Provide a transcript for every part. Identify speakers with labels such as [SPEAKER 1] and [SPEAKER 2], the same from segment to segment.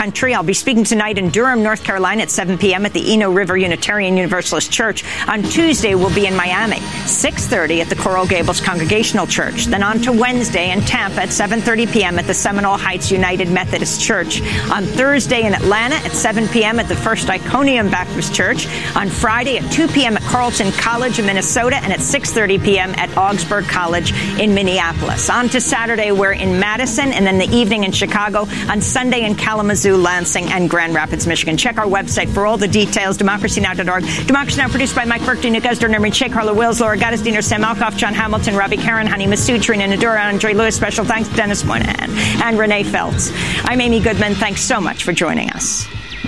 [SPEAKER 1] country. I'll be speaking tonight in Durham, North Carolina at 7 p.m. at the Eno River Unitarian Universalist Church. On Tuesday, we'll be in Miami, 6:30 at the Coral Gables Congregational Church. Then on to Wednesday in Tampa at 7:30 p.m. at the Seminole Heights United Methodist Church. On Thursday in Atlanta at 7 p.m. at the First Iconium Baptist Church. On Friday at 2 p.m. at Carleton College in Minnesota, and at 6:30 p.m. at Augsburg College in Minneapolis. On to Saturday, we're in Madison, and then the evening in Chicago. On Sunday in Kalamazoo, Lansing, and Grand Rapids, Michigan. Check our website for all the details, democracynow.org. Democracy Now! Produced by Mike Burke, Nick Esder, Nermin Sheikh, Carla Wills, Laura Gaddis, Sam Alkoff, John Hamilton, Robbie Karen, Hani Masood, Trina Nadura, Andre Lewis. Special thanks to Dennis Moynihan and Renee Feltz. I'm Amy Goodman. Thanks so much for joining us.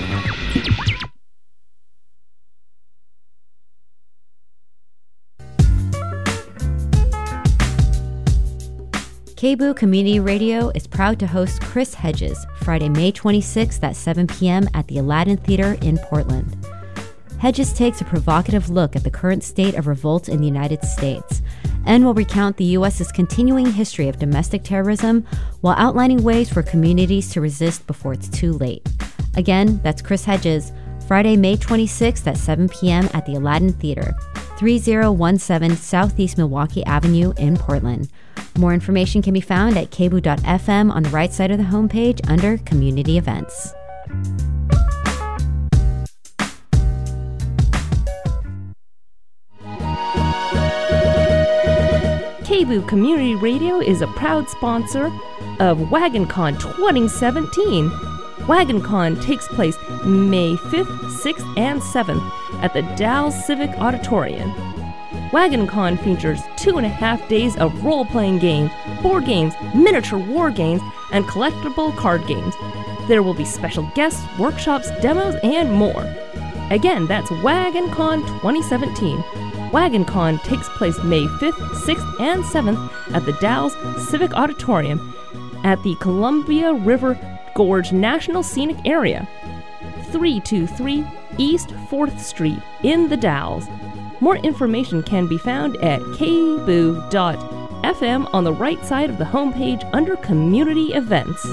[SPEAKER 2] KBOO Community Radio is proud to host Chris Hedges Friday, May 26th at 7 p.m. at the Aladdin Theater in Portland. Hedges takes a provocative look at the current state of revolt in the United States and will recount the U.S.'s continuing history of domestic terrorism while outlining ways for communities to resist before it's too late. Again, that's Chris Hedges, Friday, May 26th at 7 p.m. at the Aladdin Theater, 3017 Southeast Milwaukee Avenue in Portland. More information can be found at kboo.fm on the right side of the homepage under Community Events.
[SPEAKER 3] KBOO Community Radio is a proud sponsor of WagonCon 2017. WagonCon takes place May 5th, 6th, and 7th at the Dalles Civic Auditorium. WagonCon features 2.5 days of role-playing games, board games, miniature war games, and collectible card games. There will be special guests, workshops, demos, and more. Again, that's WagonCon 2017. WagonCon takes place May 5th, 6th, and 7th at the Dalles Civic Auditorium at the Columbia River Gorge National Scenic Area, 323 East 4th Street in the Dalles. More information can be found at kboo.fm on the right side of the homepage under Community Events.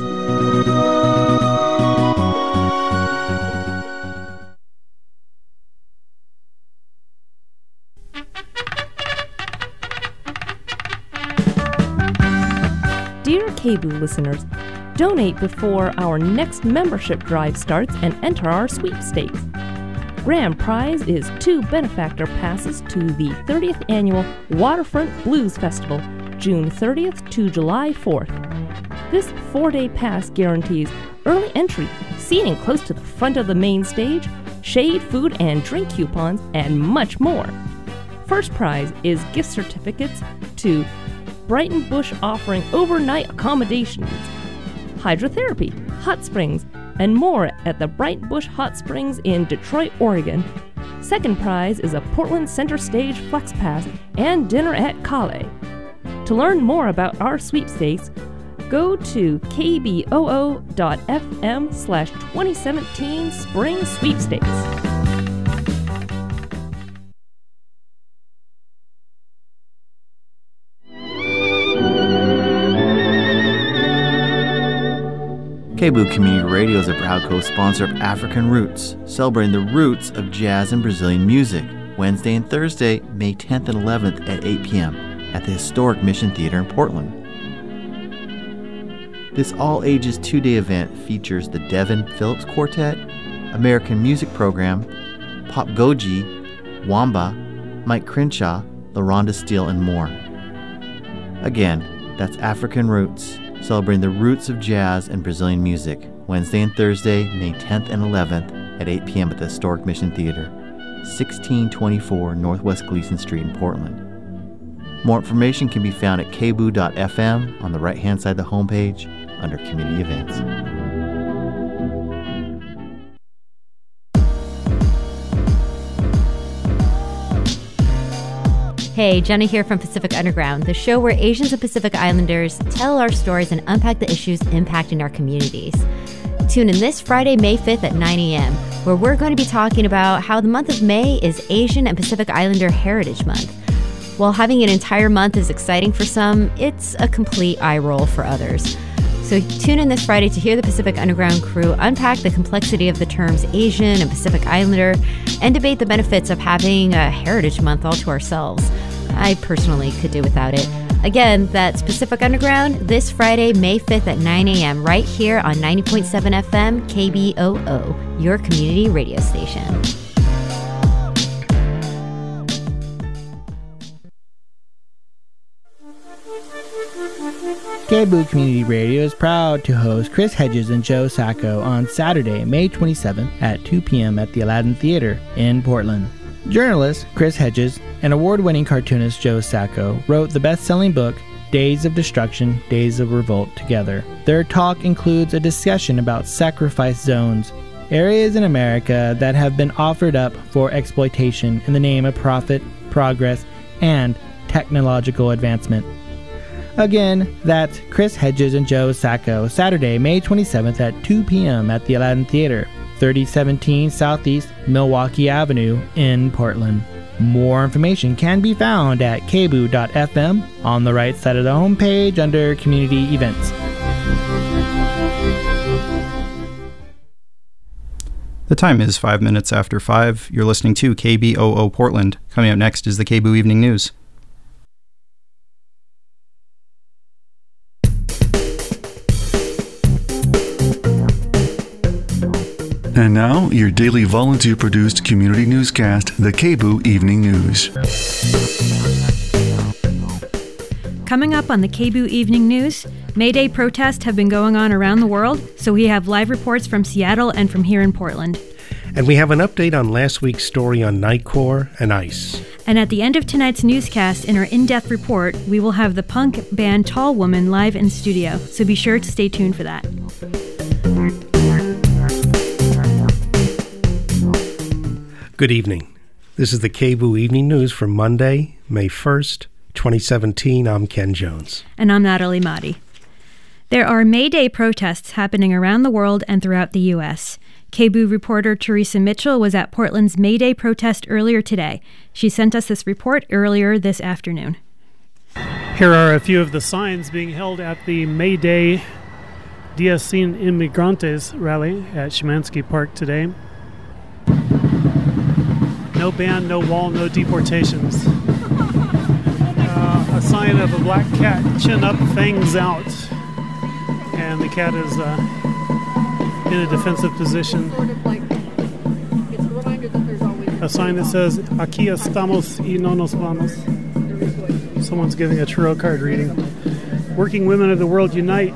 [SPEAKER 3] Dear KBOO listeners, donate before our next membership drive starts and enter our sweepstakes. Grand prize is 2 benefactor passes to the 30th Annual Waterfront Blues Festival, June 30th to July 4th. This 4-day pass guarantees early entry, seating close to the front of the main stage, shade, food, and drink coupons, and much more. First prize is gift certificates to Brighton Bush offering overnight accommodations, hydrotherapy, hot springs, and more at the Brighton Bush Hot Springs in Detroit, Oregon. Second prize is a Portland Center Stage Flex Pass and dinner at Kale. To learn more about our sweepstakes, go to kboo.fm/2017 Spring Sweepstakes.
[SPEAKER 4] KBOO Community Radio is a proud co-sponsor of African Roots, celebrating the roots of jazz and Brazilian music, Wednesday and Thursday, May 10th and 11th at 8 p.m. at the historic Mission Theater in Portland. This all-ages 2-day event features the Devin Phillips Quartet, American Music Program, Pop Goji, Wamba, Mike Crenshaw, LaRonda Steele, and more. Again, that's African Roots, celebrating the roots of jazz and Brazilian music, Wednesday and Thursday, May 10th and 11th at 8 p.m. at the historic Mission Theater, 1624 Northwest Gleason Street in Portland. More information can be found at kboo.fm on the right-hand side of the homepage under Community Events.
[SPEAKER 2] Hey, Jenna here from Pacific Underground, the show where Asians and Pacific Islanders tell our stories and unpack the issues impacting our communities. Tune in this Friday, May 5th at 9 a.m., where we're going to be talking about how the month of May is Asian and Pacific Islander Heritage Month. While having an entire month is exciting for some, it's a complete eye roll for others. So tune in this Friday to hear the Pacific Underground crew unpack the complexity of the terms Asian and Pacific Islander and debate the benefits of having a Heritage Month all to ourselves. I personally could do without it. Again, that's Pacific Underground this Friday, May 5th at 9 a.m. right here on 90.7 FM KBOO, your community radio station.
[SPEAKER 5] KBOO Community Radio is proud to host Chris Hedges and Joe Sacco on Saturday, May 27th at 2 p.m. at the Aladdin Theater in Portland. Journalist Chris Hedges and award-winning cartoonist Joe Sacco wrote the best-selling book Days of Destruction, Days of Revolt together. Their talk includes a discussion about sacrifice zones, areas in America that have been offered up for exploitation in the name of profit, progress, and technological advancement. Again, that's Chris Hedges and Joe Sacco, Saturday, May 27th at 2 p.m. at the Aladdin Theater, 3017 Southeast Milwaukee Avenue in Portland. More information can be found at kboo.fm on the right side of the homepage under Community Events.
[SPEAKER 6] The time is 5 minutes after 5. You're listening to KBOO Portland. Coming up next is the KBOO Evening News.
[SPEAKER 7] And now, your daily volunteer-produced community newscast, the KBOO Evening News.
[SPEAKER 8] Coming up on the KBOO Evening News, May Day protests have been going on around the world, so we have live reports from Seattle and from here in Portland.
[SPEAKER 9] And we have an update on last week's story on Nightcore and ICE.
[SPEAKER 8] And at the end of tonight's newscast, in our in-depth report, we will have the punk band Tall Woman live in studio, so be sure to stay tuned for that.
[SPEAKER 9] Good evening. This is the KBOO Evening News for Monday, May 1st, 2017. I'm Ken Jones.
[SPEAKER 8] And I'm Natalie Mahdi. There are May Day protests happening around the world and throughout the U.S. KBOO reporter Teresa Mitchell was at Portland's May Day protest earlier today. She sent us this report earlier this afternoon.
[SPEAKER 10] Here are a few of the signs being held at the May Day Días Sin Inmigrantes rally at Szymanski Park today. No ban, no wall, no deportations. A sign of a black cat, chin up, fangs out. And the cat is in a defensive position. A sign that says, Aquí estamos y no nos vamos. Someone's giving a tarot card reading. Working women of the world unite.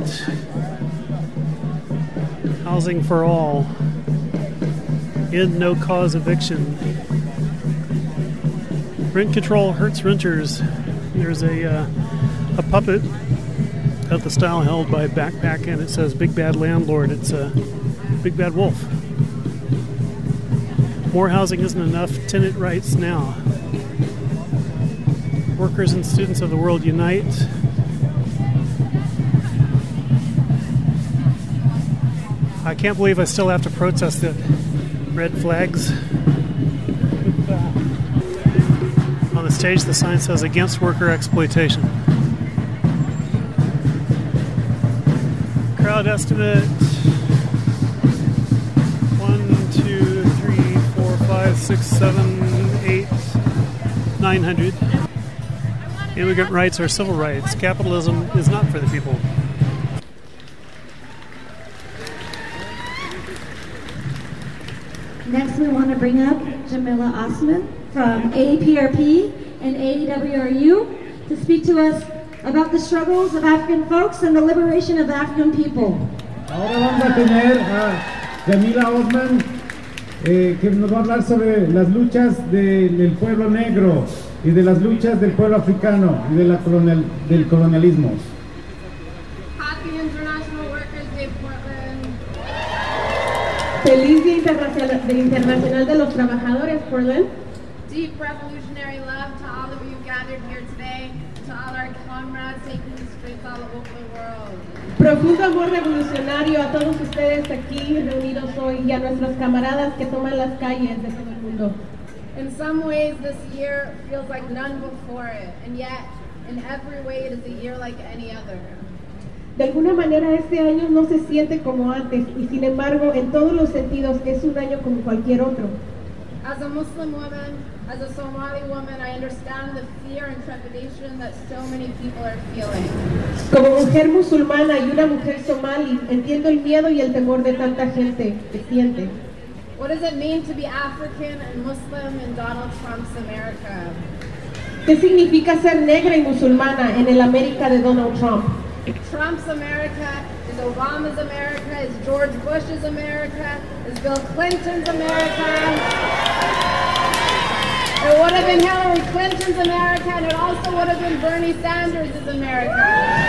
[SPEAKER 10] Housing for all. End no-cause eviction. Rent control hurts renters. There's a puppet of the style held by Backpack, and it says Big Bad Landlord. It's a Big Bad Wolf. More housing isn't enough. Tenant rights now. Workers and students of the world unite. I can't believe I still have to protest it. Red flags. On the stage, the sign says against worker exploitation. Crowd estimate 1, 2, 3, 4, 5, 6, 7, 8, 900. Immigrant rights are civil rights. Capitalism is not for the people.
[SPEAKER 11] Next, we want to bring up Jamila Osman from AAPRP and AEWRU to speak to us about the struggles of African folks and the liberation of the African people.
[SPEAKER 12] Ahora vamos a tener a Jamila Osman que nos va a hablar sobre las luchas del pueblo negro y de las luchas del pueblo africano y de del colonialismo.
[SPEAKER 13] Happy International Workers Day, Portland.
[SPEAKER 11] Feliz Día Internacional de los Trabajadores, Portland.
[SPEAKER 13] Deep revolutionary love to all of you gathered here today, to all our comrades taking the streets all over the world.
[SPEAKER 11] Profundo amor revolucionario a todos ustedes aquí reunidos hoy y a nuestros camaradas que toman las calles de todo el mundo.
[SPEAKER 13] In some ways, this year feels like none before it, and yet, in every way, it is a year like any other.
[SPEAKER 11] De alguna manera este año no se siente como antes y sin embargo en todos los sentidos es un año como cualquier otro.
[SPEAKER 13] As a Muslim woman, as a Somali woman, I understand the fear and trepidation that so many people are feeling.
[SPEAKER 11] Como mujer musulmana y una mujer somali, entiendo el miedo y el temor de tanta gente que siente.
[SPEAKER 13] What does it mean to be African and Muslim in Donald Trump's America?
[SPEAKER 11] ¿Qué significa ser negra y musulmana en el América de Donald Trump?
[SPEAKER 13] Trump's America is Obama's America, is George Bush's America, is Bill Clinton's America. It would have been Hillary Clinton's America, and it also would have been Bernie Sanders' America.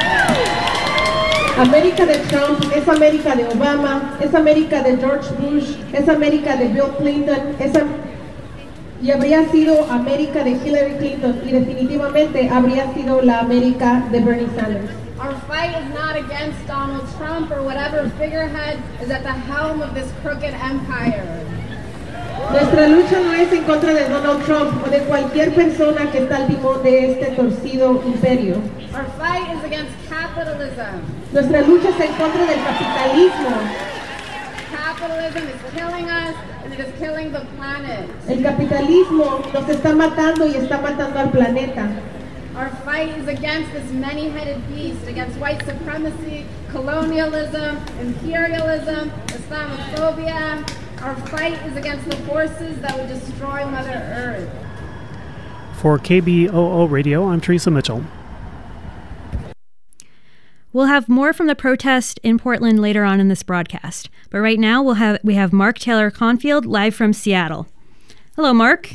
[SPEAKER 11] América de Trump es América de Obama, es América de George Bush, es América de Bill Clinton, y habría sido América de Hillary Clinton y definitivamente habría sido la América de Bernie Sanders.
[SPEAKER 13] Our fight is not against Donald Trump or whatever figurehead is at the helm of this crooked empire.
[SPEAKER 11] Nuestra lucha no es en contra de Donald Trump o de cualquier persona que está al timón de este torcido imperio.
[SPEAKER 13] Our fight is against capitalism.
[SPEAKER 11] Nuestra lucha es en contra del capitalismo.
[SPEAKER 13] Capitalism is killing us and it is killing the planet.
[SPEAKER 11] El capitalismo nos está matando y está matando al planeta.
[SPEAKER 13] Our fight is against this many-headed beast, against white supremacy, colonialism, imperialism, Islamophobia. Our fight is against the forces that would destroy Mother Earth.
[SPEAKER 10] For KBOO Radio, I'm Teresa Mitchell.
[SPEAKER 8] We'll have more from the protest in Portland later on in this broadcast. But right now we have Mark Taylor Confield live from Seattle. Hello, Mark.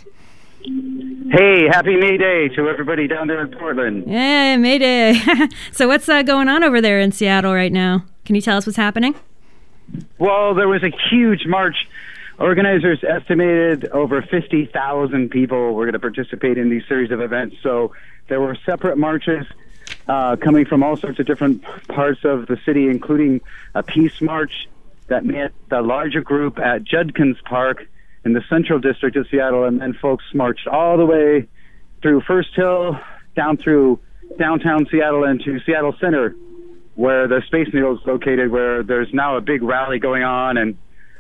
[SPEAKER 14] Hey, happy May Day to everybody down there in Portland.
[SPEAKER 8] Yeah, May Day. So what's going on over there in Seattle right now? Can you tell us what's happening?
[SPEAKER 14] Well, there was a huge march. Organizers estimated over 50,000 people were going to participate in these series of events. So there were separate marches coming from all sorts of different parts of the city, including a peace march that met the larger group at Judkins Park in the Central District of Seattle, and then folks marched all the way through First Hill, down through downtown Seattle and to Seattle Center, where the Space Needle is located, where there's now a big rally going on, and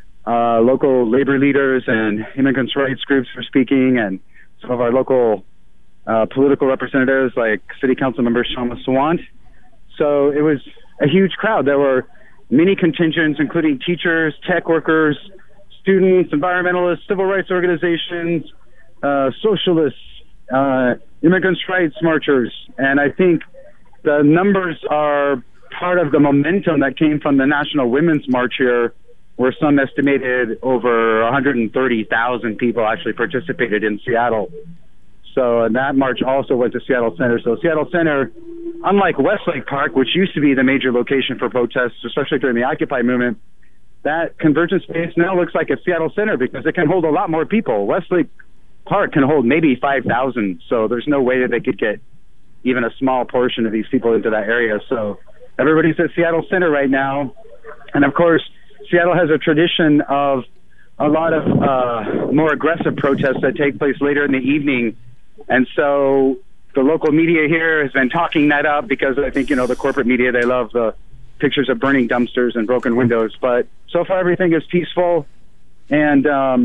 [SPEAKER 14] local labor leaders and immigrants' rights groups are speaking, and some of our local political representatives like City Council member Shama Sawant. So it was a huge crowd. There were many contingents, including teachers, tech workers, students, environmentalists, civil rights organizations, socialists, immigrants' rights marchers. And I think the numbers are part of the momentum that came from the National Women's March here, where some estimated over 130,000 people actually participated in Seattle. So, and that march also went to Seattle Center. So Seattle Center, unlike Westlake Park, which used to be the major location for protests, especially during the Occupy movement, that convergence space now looks like a Seattle Center because it can hold a lot more people. Westlake Park can hold maybe 5,000, so there's no way that they could get even a small portion of these people into that area. So everybody's at Seattle Center right now. And of course, Seattle has a tradition of a lot of more aggressive protests that take place later in the evening. And so the local media here has been talking that up because I think, the corporate media, they love the pictures of burning dumpsters and broken windows. But so far, everything is peaceful. And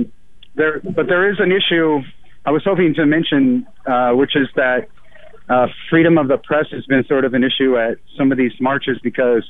[SPEAKER 14] there is an issue I was hoping to mention, which is that freedom of the press has been sort of an issue at some of these marches because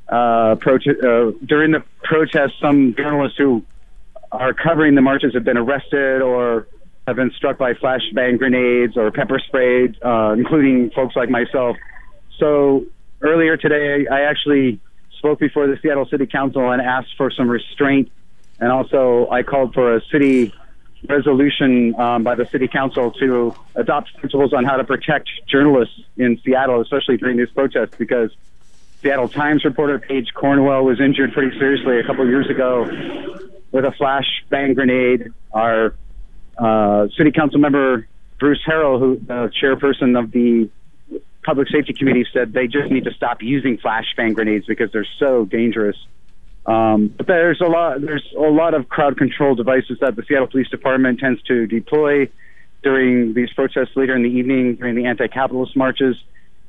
[SPEAKER 14] during the protests, some journalists who are covering the marches have been arrested or have been struck by flashbang grenades or pepper sprayed, including folks like myself. So earlier today, I actually spoke before the Seattle City Council and asked for some restraint. And also I called for a city resolution by the City Council to adopt principles on how to protect journalists in Seattle, especially during these protests, because Seattle Times reporter Paige Cornwell was injured pretty seriously a couple of years ago with a flashbang grenade. Our City Council member Bruce Harrell, who the chairperson of the Public Safety Committee, said they just need to stop using flashbang grenades because they're so dangerous. But there's a lot of crowd control devices that the Seattle Police Department tends to deploy during these protests later in the evening during the anti-capitalist marches.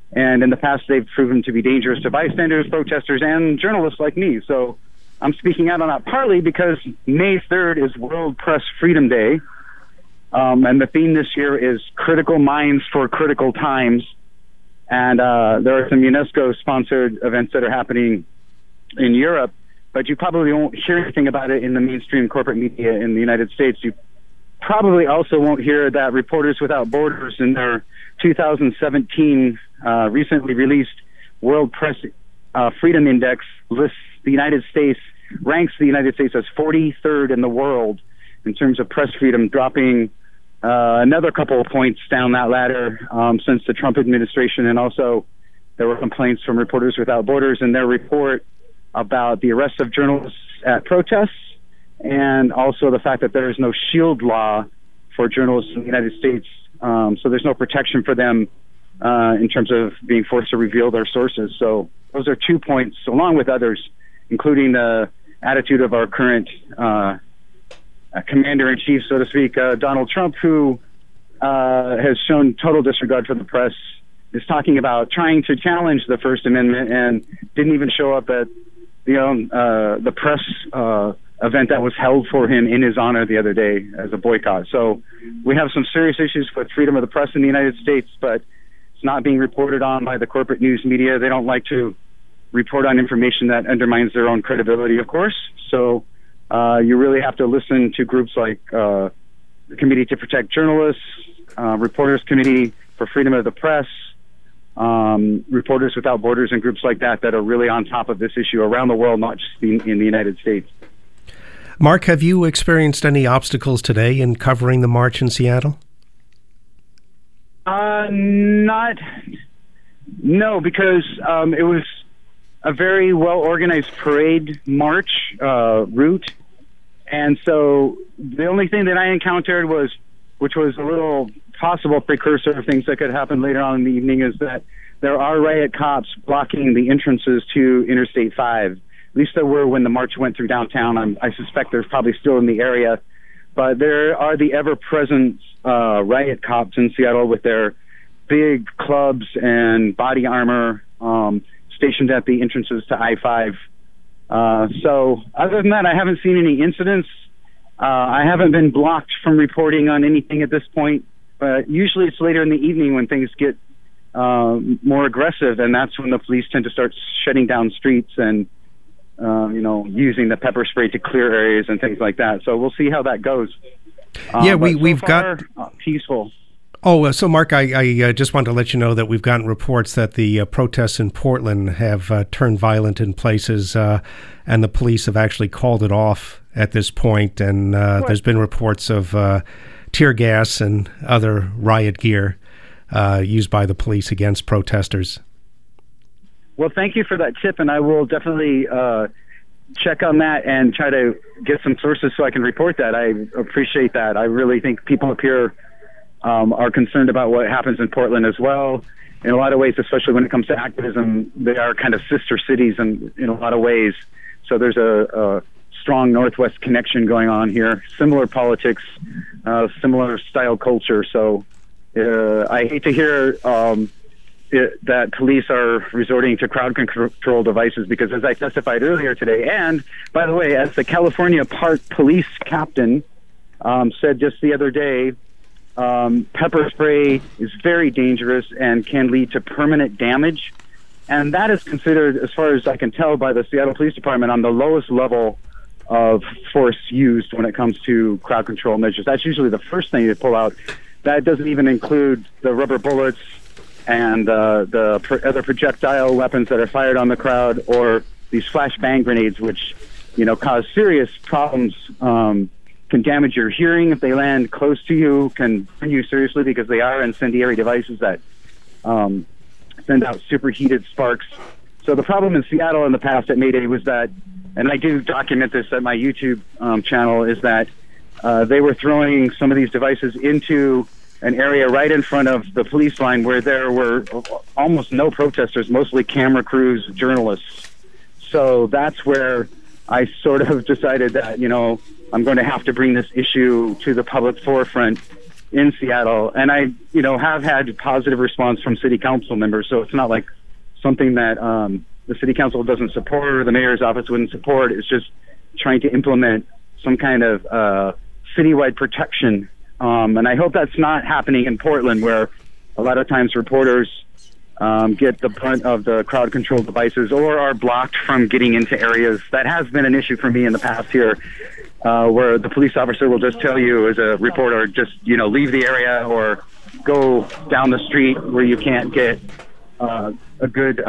[SPEAKER 14] And in the past, they've proven to be dangerous to bystanders, protesters, and journalists like me. So I'm speaking out on that partly because May 3rd is World Press Freedom Day. And the theme this year is Critical Minds for Critical Times. And there are some UNESCO-sponsored events that are happening in Europe, but you probably won't hear anything about it in the mainstream corporate media in the United States. You probably also won't hear that Reporters Without Borders in their 2017 recently released World Press Freedom Index lists the United States, ranks the United States as 43rd in the world in terms of press freedom, dropping another couple of points down that ladder since the Trump administration. And also there were complaints from Reporters Without Borders in their report about the arrest of journalists at protests, and also the fact that there is no shield law for journalists in the United States. So there's no protection for them in terms of being forced to reveal their sources. So those are 2 points, along with others, including the attitude of our current commander-in-chief, so to speak, Donald Trump, who has shown total disregard for the press, is talking about trying to challenge the First Amendment and didn't even show up at the press event that was held for him in his honor the other day as a boycott. So we have some serious issues with freedom of the press in the United States, but it's not being reported on by the corporate news media. They don't like to report on information that undermines their own credibility, of course. So you really have to listen to groups like the Committee to Protect Journalists, Reporters Committee for Freedom of the Press, Reporters Without Borders, and groups like that are really on top of this issue around the world, not just in the United States.
[SPEAKER 9] Mark, have you experienced any obstacles today in covering the march in Seattle?
[SPEAKER 14] No, because it was a very well-organized parade march route. And so the only thing that I encountered which was a little possible precursor of things that could happen later on in the evening, is that there are riot cops blocking the entrances to Interstate 5. At least there were when the march went through downtown. I suspect there's probably still in the area. But there are the ever-present riot cops in Seattle with their big clubs and body armor stationed at the entrances to I-5. So other than that, I haven't seen any incidents. I haven't been blocked from reporting on anything at this point. But usually it's later in the evening when things get more aggressive, and that's when the police tend to start shutting down streets and using the pepper spray to clear areas and things like that. So we'll see how that goes.
[SPEAKER 9] We've got
[SPEAKER 14] peaceful.
[SPEAKER 9] Oh, so Mark, I just wanted to let you know that we've gotten reports that the protests in Portland have turned violent in places, and the police have actually called it off at this point. And there's been reports of tear gas and other riot gear used by the police against protesters.
[SPEAKER 14] Well, thank you for that tip, and I will definitely check on that and try to get some sources so I can report that. I appreciate that. I really think people up here are concerned about what happens in Portland as well. In a lot of ways, especially when it comes to activism, they are kind of sister cities in a lot of ways. So there's a strong Northwest connection going on here. Similar politics, similar style culture. So I hate to hear that police are resorting to crowd control devices, because as I testified earlier today, and by the way, as the California Park Police captain said just the other day, pepper spray is very dangerous and can lead to permanent damage. And that is considered, as far as I can tell, by the Seattle Police Department on the lowest level of force used when it comes to crowd control measures. That's usually the first thing they pull out. That doesn't even include the rubber bullets and the other projectile weapons that are fired on the crowd, or these flashbang grenades, which cause serious problems. Can damage your hearing if they land close to you, can burn you seriously because they are incendiary devices that send out superheated sparks. So the problem in Seattle in the past at May Day was that, and I do document this at my YouTube channel, is that they were throwing some of these devices into an area right in front of the police line where there were almost no protesters, mostly camera crews, journalists. So that's where I sort of decided that, I'm going to have to bring this issue to the public forefront in Seattle, and I, have had positive response from city council members. So it's not like something that the city council doesn't support or the mayor's office wouldn't support. It's just trying to implement some kind of citywide protection. And I hope that's not happening in Portland, where a lot of times reporters get the brunt of the crowd control devices or are blocked from getting into areas. That has been an issue for me in the past here, where the police officer will just tell you as a reporter, just, leave the area or go down the street where you can't get a good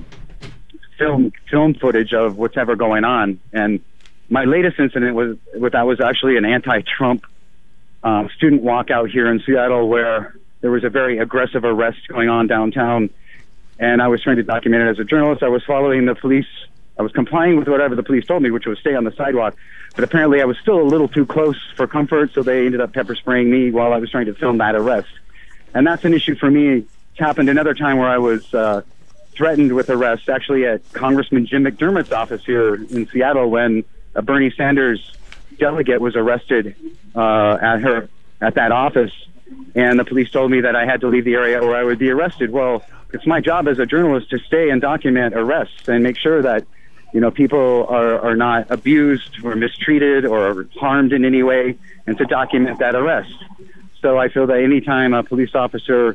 [SPEAKER 14] film footage of what's ever going on. And my latest incident was actually an anti-Trump student walkout here in Seattle, where there was a very aggressive arrest going on downtown, and I was trying to document it as a journalist. I was following the police. I was complying with whatever the police told me, which was stay on the sidewalk. But apparently I was still a little too close for comfort, so they ended up pepper spraying me while I was trying to film that arrest. And that's an issue for me. It's happened another time where I was threatened with arrest, actually at Congressman Jim McDermott's office here in Seattle, when a Bernie Sanders delegate was arrested at that office. And the police told me that I had to leave the area or I would be arrested. Well, it's my job as a journalist to stay and document arrests and make sure that, people are not abused or mistreated or harmed in any way, and to document that arrest. So I feel that anytime a police officer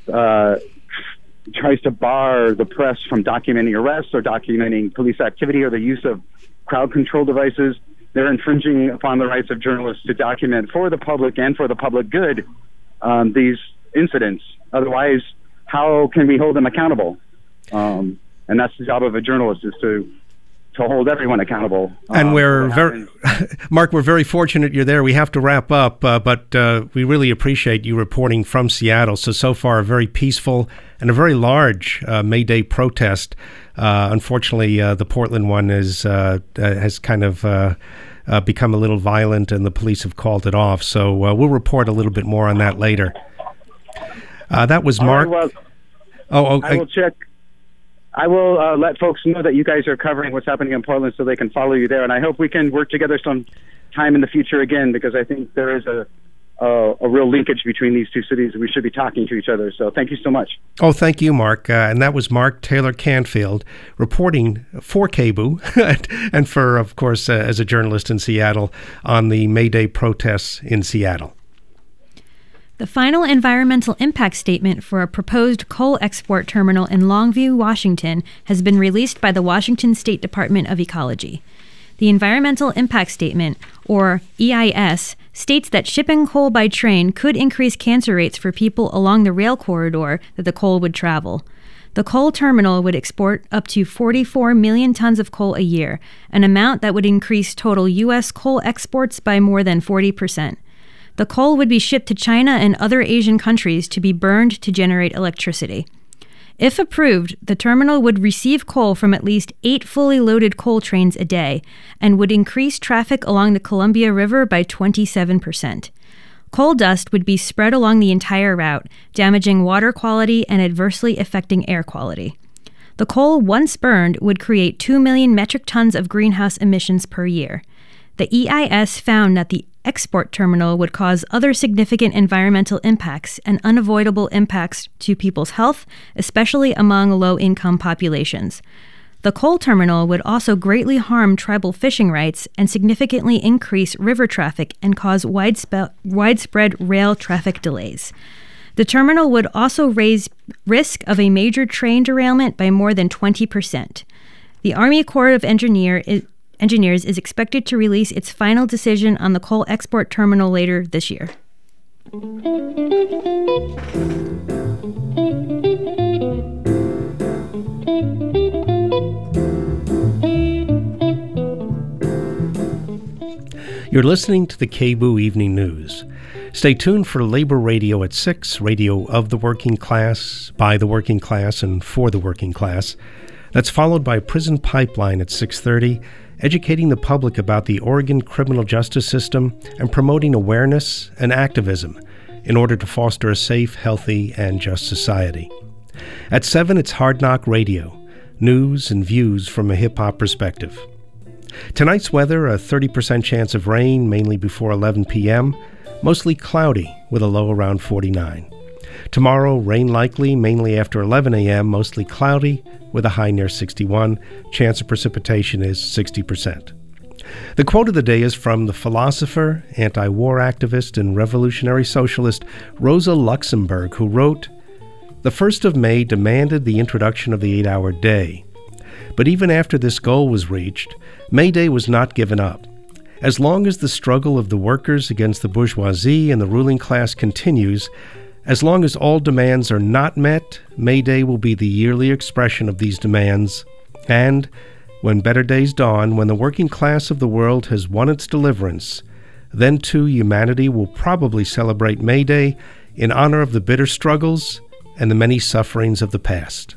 [SPEAKER 14] tries to bar the press from documenting arrests or documenting police activity or the use of crowd control devices, they're infringing upon the rights of journalists to document for the public and for the public good these incidents. Otherwise, how can we hold them accountable? And that's the job of a journalist, is to hold everyone accountable.
[SPEAKER 9] And Mark, we're very fortunate you're there. We have to wrap up, but we really appreciate you reporting from Seattle. So far, a very peaceful and a very large May Day protest. Unfortunately, the Portland one has kind of become a little violent, and the police have called it off. So we'll report a little bit more on that later. That was Mark.
[SPEAKER 14] Right, well, I will check. I will let folks know that you guys are covering what's happening in Portland so they can follow you there. And I hope we can work together some time in the future again, because I think there is a real linkage between these two cities. We should be talking to each other. So thank you so much.
[SPEAKER 9] Oh, thank you, Mark. And that was Mark Taylor Canfield reporting for KBOO and for, of course, as a journalist in Seattle on the May Day protests in Seattle.
[SPEAKER 8] The final environmental impact statement for a proposed coal export terminal in Longview, Washington, has been released by the Washington State Department of Ecology. The Environmental Impact Statement, or EIS, states that shipping coal by train could increase cancer rates for people along the rail corridor that the coal would travel. The coal terminal would export up to 44 million tons of coal a year, an amount that would increase total U.S. coal exports by more than 40%. The coal would be shipped to China and other Asian countries to be burned to generate electricity. If approved, the terminal would receive coal from at least 8 fully loaded coal trains a day and would increase traffic along the Columbia River by 27%. Coal dust would be spread along the entire route, damaging water quality and adversely affecting air quality. The coal, once burned, would create 2 million metric tons of greenhouse emissions per year. The EIS found that the export terminal would cause other significant environmental impacts and unavoidable impacts to people's health, especially among low-income populations. The coal terminal would also greatly harm tribal fishing rights and significantly increase river traffic and cause widespread rail traffic delays. The terminal would also raise risk of a major train derailment by more than 20%. The Army Corps of Engineers is expected to release its final decision on the coal export terminal later this year.
[SPEAKER 9] You're listening to the KBOO Evening News. Stay tuned for Labor Radio at 6, radio of the working class, by the working class, and for the working class. That's followed by Prison Pipeline at 6:30, educating the public about the Oregon criminal justice system and promoting awareness and activism in order to foster a safe, healthy, and just society. At 7, it's Hard Knock Radio, news and views from a hip-hop perspective. Tonight's weather, a 30% chance of rain, mainly before 11 p.m., mostly cloudy with a low around 49. Tomorrow, rain likely, mainly after 11 a.m., mostly cloudy with a high near 61. Chance of precipitation is 60%. The quote of the day is from the philosopher, anti-war activist, and revolutionary socialist Rosa Luxemburg, who wrote, "The 1st of May demanded the introduction of the 8-hour day. But even after this goal was reached, May Day was not given up. As long as the struggle of the workers against the bourgeoisie and the ruling class continues, as long as all demands are not met, May Day will be the yearly expression of these demands. And when better days dawn, when the working class of the world has won its deliverance, then too humanity will probably celebrate May Day in honor of the bitter struggles and the many sufferings of the past."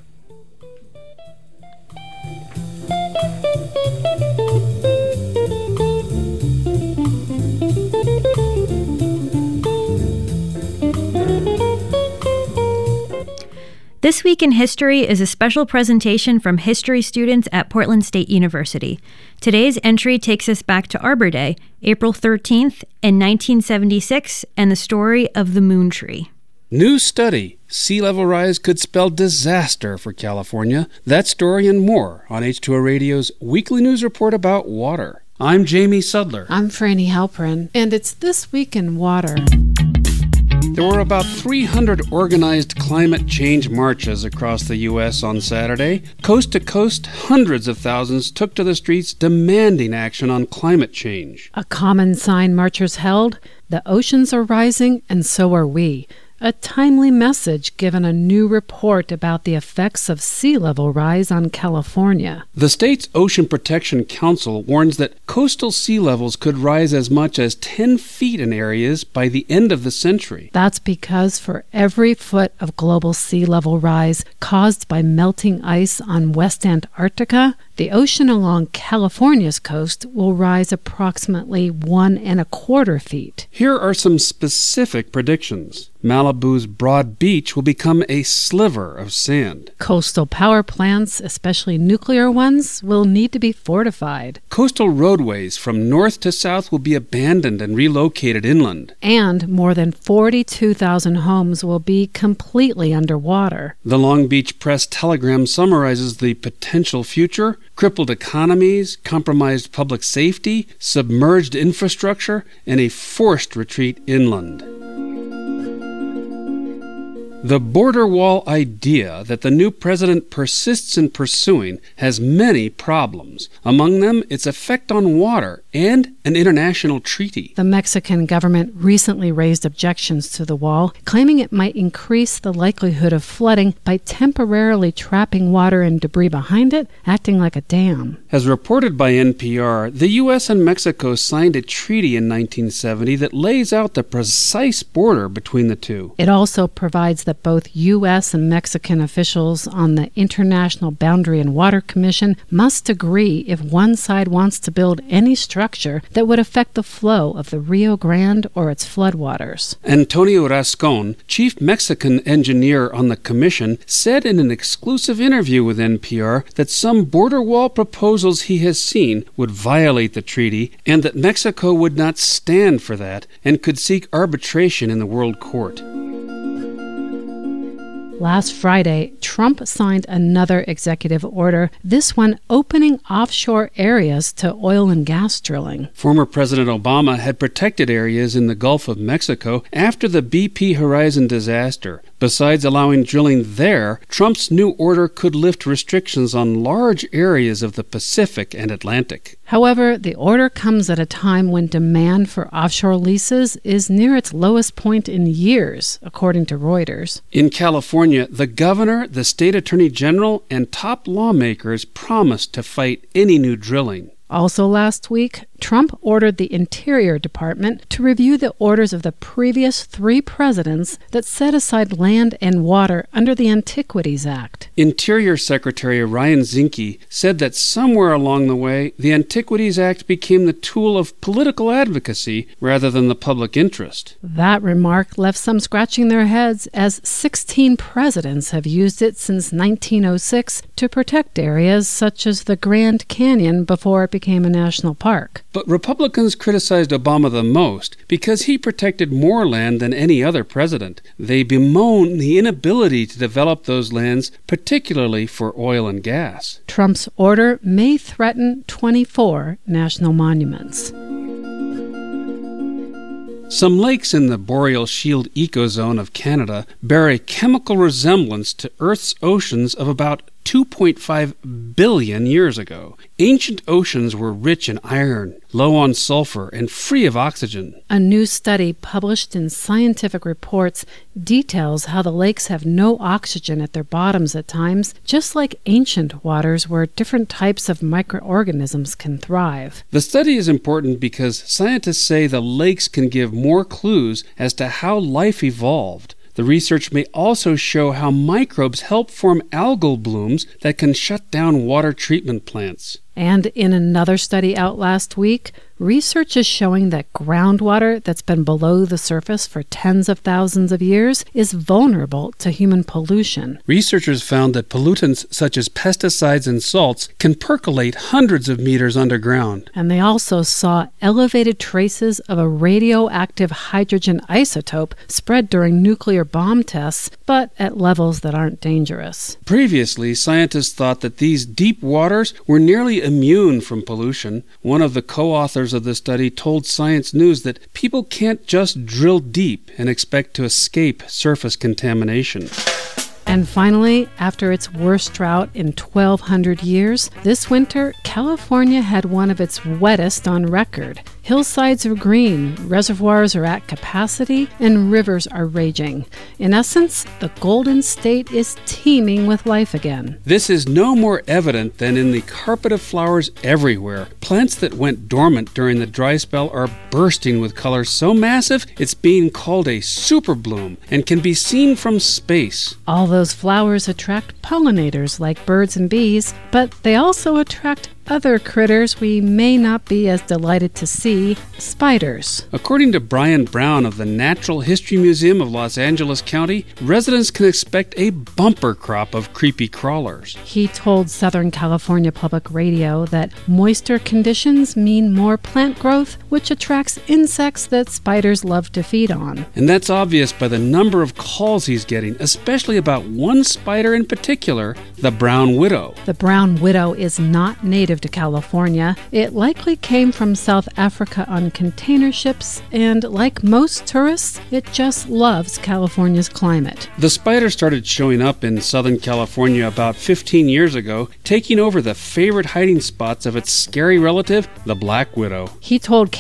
[SPEAKER 8] This Week in History is a special presentation from history students at Portland State University. Today's entry takes us back to Arbor Day, April 13th in 1976, and the story of the Moon Tree.
[SPEAKER 15] New study. Sea level rise could spell disaster for California. That story and more on H2O Radio's weekly news report about water. I'm Jamie Sudler.
[SPEAKER 16] I'm Franny Halperin, and it's This Week in Water.
[SPEAKER 15] There were about 300 organized climate change marches across the U.S. on Saturday. Coast to coast, hundreds of thousands took to the streets demanding action on climate change.
[SPEAKER 16] A common sign marchers held: the oceans are rising and so are we. A timely message given a new report about the effects of sea level rise on California.
[SPEAKER 15] The state's Ocean Protection Council warns that coastal sea levels could rise as much as 10 feet in areas by the end of the century.
[SPEAKER 16] That's because for every foot of global sea level rise caused by melting ice on West Antarctica, the ocean along California's coast will rise approximately 1.25 feet.
[SPEAKER 15] Here are some specific predictions. Malibu's Broad Beach will become a sliver of sand.
[SPEAKER 16] Coastal power plants, especially nuclear ones, will need to be fortified.
[SPEAKER 15] Coastal roadways from north to south will be abandoned and relocated inland.
[SPEAKER 16] And more than 42,000 homes will be completely underwater.
[SPEAKER 15] The Long Beach Press-Telegram summarizes the potential future: crippled economies, compromised public safety, submerged infrastructure, and a forced retreat inland. The border wall idea that the new president persists in pursuing has many problems, among them its effect on water and an international treaty.
[SPEAKER 16] The Mexican government recently raised objections to the wall, claiming it might increase the likelihood of flooding by temporarily trapping water and debris behind it, acting like a dam.
[SPEAKER 15] As reported by NPR, the U.S. and Mexico signed a treaty in 1970 that lays out the precise border between the two.
[SPEAKER 16] It also provides that both U.S. and Mexican officials on the International Boundary and Water Commission must agree if one side wants to build any structure that would affect the flow of the Rio Grande or its floodwaters.
[SPEAKER 15] Antonio Rascon, chief Mexican engineer on the commission, said in an exclusive interview with NPR that some border wall proposals he has seen would violate the treaty and that Mexico would not stand for that and could seek arbitration in the World Court.
[SPEAKER 16] Last Friday, Trump signed another executive order, this one opening offshore areas to oil and gas drilling.
[SPEAKER 15] Former President Obama had protected areas in the Gulf of Mexico after the BP Horizon disaster. Besides allowing drilling there, Trump's new order could lift restrictions on large areas of the Pacific and Atlantic.
[SPEAKER 16] However, the order comes at a time when demand for offshore leases is near its lowest point in years, according to Reuters.
[SPEAKER 15] In California, the governor, the state attorney general, and top lawmakers promised to fight any new drilling.
[SPEAKER 16] Also last week, Trump ordered the Interior Department to review the orders of the previous 3 presidents that set aside land and water under the Antiquities Act.
[SPEAKER 15] Interior Secretary Ryan Zinke said that somewhere along the way, the Antiquities Act became the tool of political advocacy rather than the public interest.
[SPEAKER 16] That remark left some scratching their heads, as 16 presidents have used it since 1906 to protect areas such as the Grand Canyon before it became became a national park.
[SPEAKER 15] But Republicans criticized Obama the most because he protected more land than any other president. They bemoan the inability to develop those lands, particularly for oil and gas.
[SPEAKER 16] Trump's order may threaten 24 national monuments.
[SPEAKER 15] Some lakes in the Boreal Shield ecozone of Canada bear a chemical resemblance to Earth's oceans of about 2.5 billion years ago. Ancient oceans were rich in iron, low on sulfur, and free of oxygen.
[SPEAKER 16] A new study published in Scientific Reports details how the lakes have no oxygen at their bottoms at times, just like ancient waters where different types of microorganisms can thrive.
[SPEAKER 15] The study is important because scientists say the lakes can give more clues as to how life evolved. The research may also show how microbes help form algal blooms that can shut down water treatment plants.
[SPEAKER 16] And in another study out last week, research is showing that groundwater that's been below the surface for tens of thousands of years is vulnerable to human pollution.
[SPEAKER 15] Researchers found that pollutants such as pesticides and salts can percolate hundreds of meters underground.
[SPEAKER 16] And they also saw elevated traces of a radioactive hydrogen isotope spread during nuclear bomb tests, but at levels that aren't dangerous.
[SPEAKER 15] Previously, scientists thought that these deep waters were nearly immune from pollution. One of the co-authors of the study told Science News that people can't just drill deep and expect to escape surface contamination.
[SPEAKER 16] And finally, after its worst drought in 1,200 years, this winter, California had one of its wettest on record. Hillsides are green, reservoirs are at capacity, and rivers are raging. In essence, the Golden State is teeming with life again.
[SPEAKER 15] This is no more evident than in the carpet of flowers everywhere. Plants that went dormant during the dry spell are bursting with color so massive it's being called a super bloom and can be seen from space.
[SPEAKER 16] All those flowers attract pollinators like birds and bees, but they also attract other critters we may not be as delighted to see, spiders.
[SPEAKER 15] According to Brian Brown of the Natural History Museum of Los Angeles County, residents can expect a bumper crop of creepy crawlers.
[SPEAKER 16] He told Southern California Public Radio that moister conditions mean more plant growth, which attracts insects that spiders love to feed on.
[SPEAKER 15] And that's obvious by the number of calls he's getting, especially about one spider in particular, the brown widow.
[SPEAKER 16] The brown widow is not native to California. It likely came from South Africa on container ships, and like most tourists, it just loves California's climate.
[SPEAKER 15] The spider started showing up in Southern California about 15 years ago, taking over the favorite hiding spots of its scary relative, the black widow.
[SPEAKER 16] He told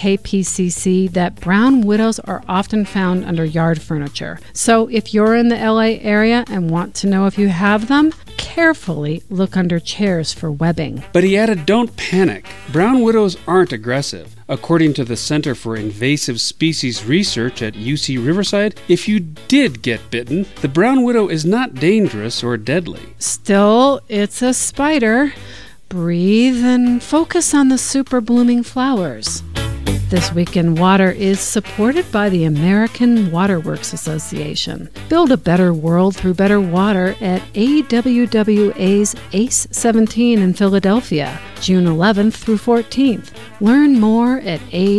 [SPEAKER 16] KPCC that brown widows are often found under yard furniture. So if you're in the LA area and want to know if you have them, carefully look under chairs for webbing.
[SPEAKER 15] But he added, don't panic. Brown widows aren't aggressive. According to the Center for Invasive Species Research at UC Riverside, if you did get bitten, the brown widow is not dangerous or deadly.
[SPEAKER 16] Still, it's a spider. Breathe and focus on the super blooming flowers. This Week in Water is supported by the American Waterworks Association. Build a better world through better water at AWWA's ACE 17 in Philadelphia, June 11th through 14th. Learn more at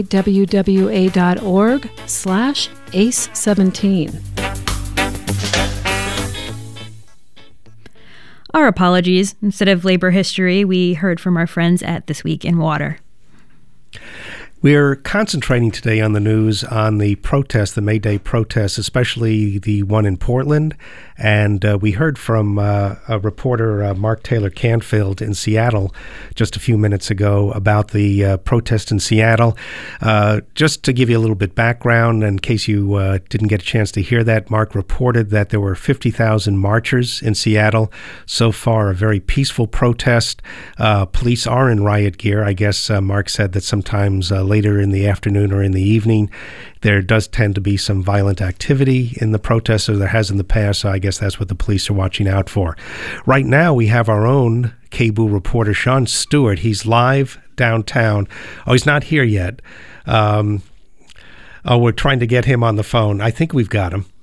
[SPEAKER 16] awwa.org/ACE17.
[SPEAKER 8] Our apologies. Instead of labor history, we heard from our friends at This Week in Water.
[SPEAKER 9] We're concentrating today on the news on the protests, the May Day protests, especially the one in Portland. And we heard from a reporter, Mark Taylor Canfield in Seattle just a few minutes ago about the protest in Seattle. Just to give you a little bit background, in case you didn't get a chance to hear that, Mark reported that there were 50,000 marchers in Seattle. So far, a very peaceful protest. Police are in riot gear. I guess Mark said that sometimes later in the afternoon or in the evening, there does tend to be some violent activity in the protests, or there has in the past, so I guess that's what the police are watching out for. Right now, we have our own KBOO reporter, Sean Stewart. He's live downtown. Oh, he's not here yet. We're trying to get him on the phone. I think we've got him.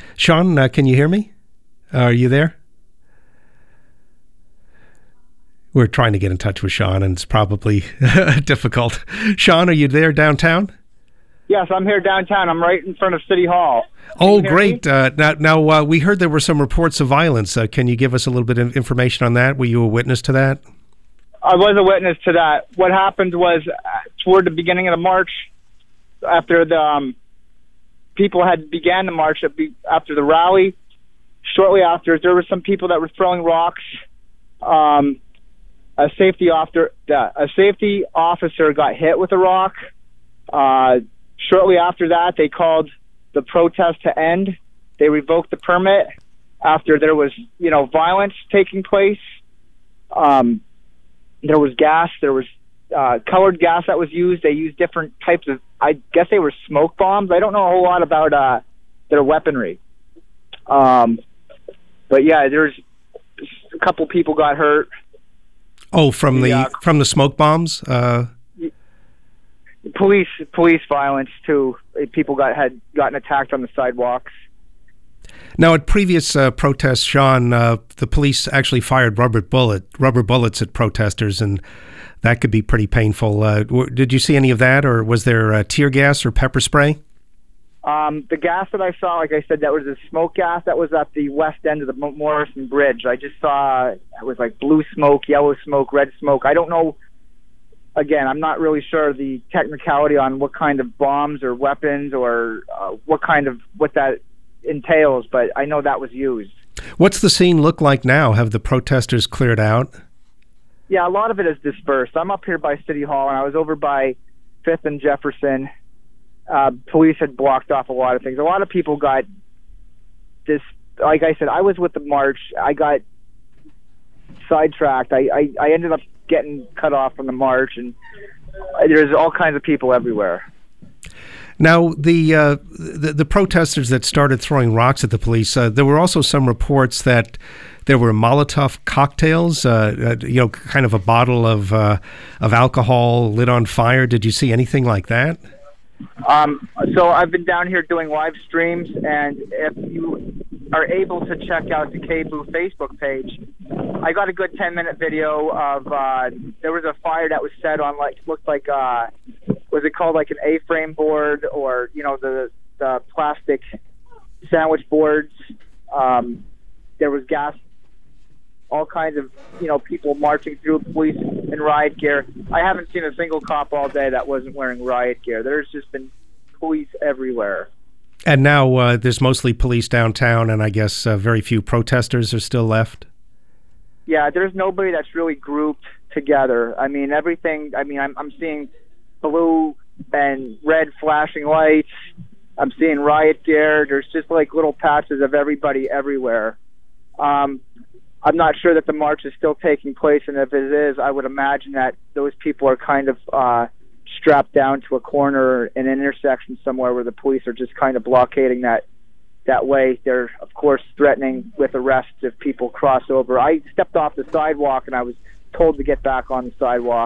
[SPEAKER 9] Sean, can you hear me? Are you there? We're trying to get in touch with Sean, and it's probably difficult. Sean, are you there downtown?
[SPEAKER 17] Yes, I'm here downtown. I'm right in front of City Hall.
[SPEAKER 9] Oh, great. Now, we heard there were some reports of violence. Can you give us a little bit of information on that? Were you a witness to that?
[SPEAKER 17] I was a witness to that. What happened was toward the beginning of the march, after the people had began the march, after the rally, shortly after, there were some people that were throwing rocks. A safety officer got hit with a rock. Shortly after that, they called the protest to end. They revoked the permit after there was, violence taking place. There was gas. There was colored gas that was used. They used different types of, I guess they were smoke bombs. I don't know a whole lot about their weaponry. But yeah, there's a couple people got hurt.
[SPEAKER 9] Oh, from the smoke bombs?
[SPEAKER 17] Police violence too. People had gotten attacked on the sidewalks.
[SPEAKER 9] Now, at previous protests, Sean, the police actually fired rubber bullets at protesters, and that could be pretty painful. Did you see any of that, or was there tear gas or pepper spray?
[SPEAKER 17] The gas that I saw, like I said, that was a smoke gas that was at the west end of the Morrison Bridge. I just saw it was like blue smoke, yellow smoke, red smoke. I don't know. Again, I'm not really sure the technicality on what kind of bombs or weapons or what that entails, but I know that was used.
[SPEAKER 9] What's the scene look like now? Have the protesters cleared out?
[SPEAKER 17] Yeah, a lot of it is dispersed. I'm up here by City Hall, and I was over by 5th and Jefferson. Police had blocked off a lot of things. A lot of people got this. Like I said, I was with the march. I got sidetracked. I ended up getting cut off from the march, and there's all kinds of people everywhere.
[SPEAKER 9] Now, the protesters that started throwing rocks at the police, there were also some reports that there were Molotov cocktails, kind of a bottle of alcohol lit on fire. Did you see anything like that?
[SPEAKER 17] So I've been down here doing live streams, and if you are able to check out the KBOO Facebook page, I got a good 10-minute video of there was a fire that was set on looked like was it called like an A-frame board, or the plastic sandwich boards. There was gas, all kinds of people marching through, police in riot gear. I haven't seen a single cop all day that wasn't wearing riot gear. There's just been police everywhere.
[SPEAKER 9] And now there's mostly police downtown, and I guess very few protesters are still left.
[SPEAKER 17] Yeah, there's nobody that's really grouped together. I mean, everything. I mean, I'm seeing blue and red flashing lights. I'm seeing riot gear. There's just like little patches of everybody everywhere. I'm not sure that the march is still taking place, and if it is, I would imagine that those people are kind of strapped down to a corner in an intersection somewhere where the police are just kind of blockading that way. They're, of course, threatening with arrests if people cross over. I stepped off the sidewalk, and I was told to get back on the sidewalk.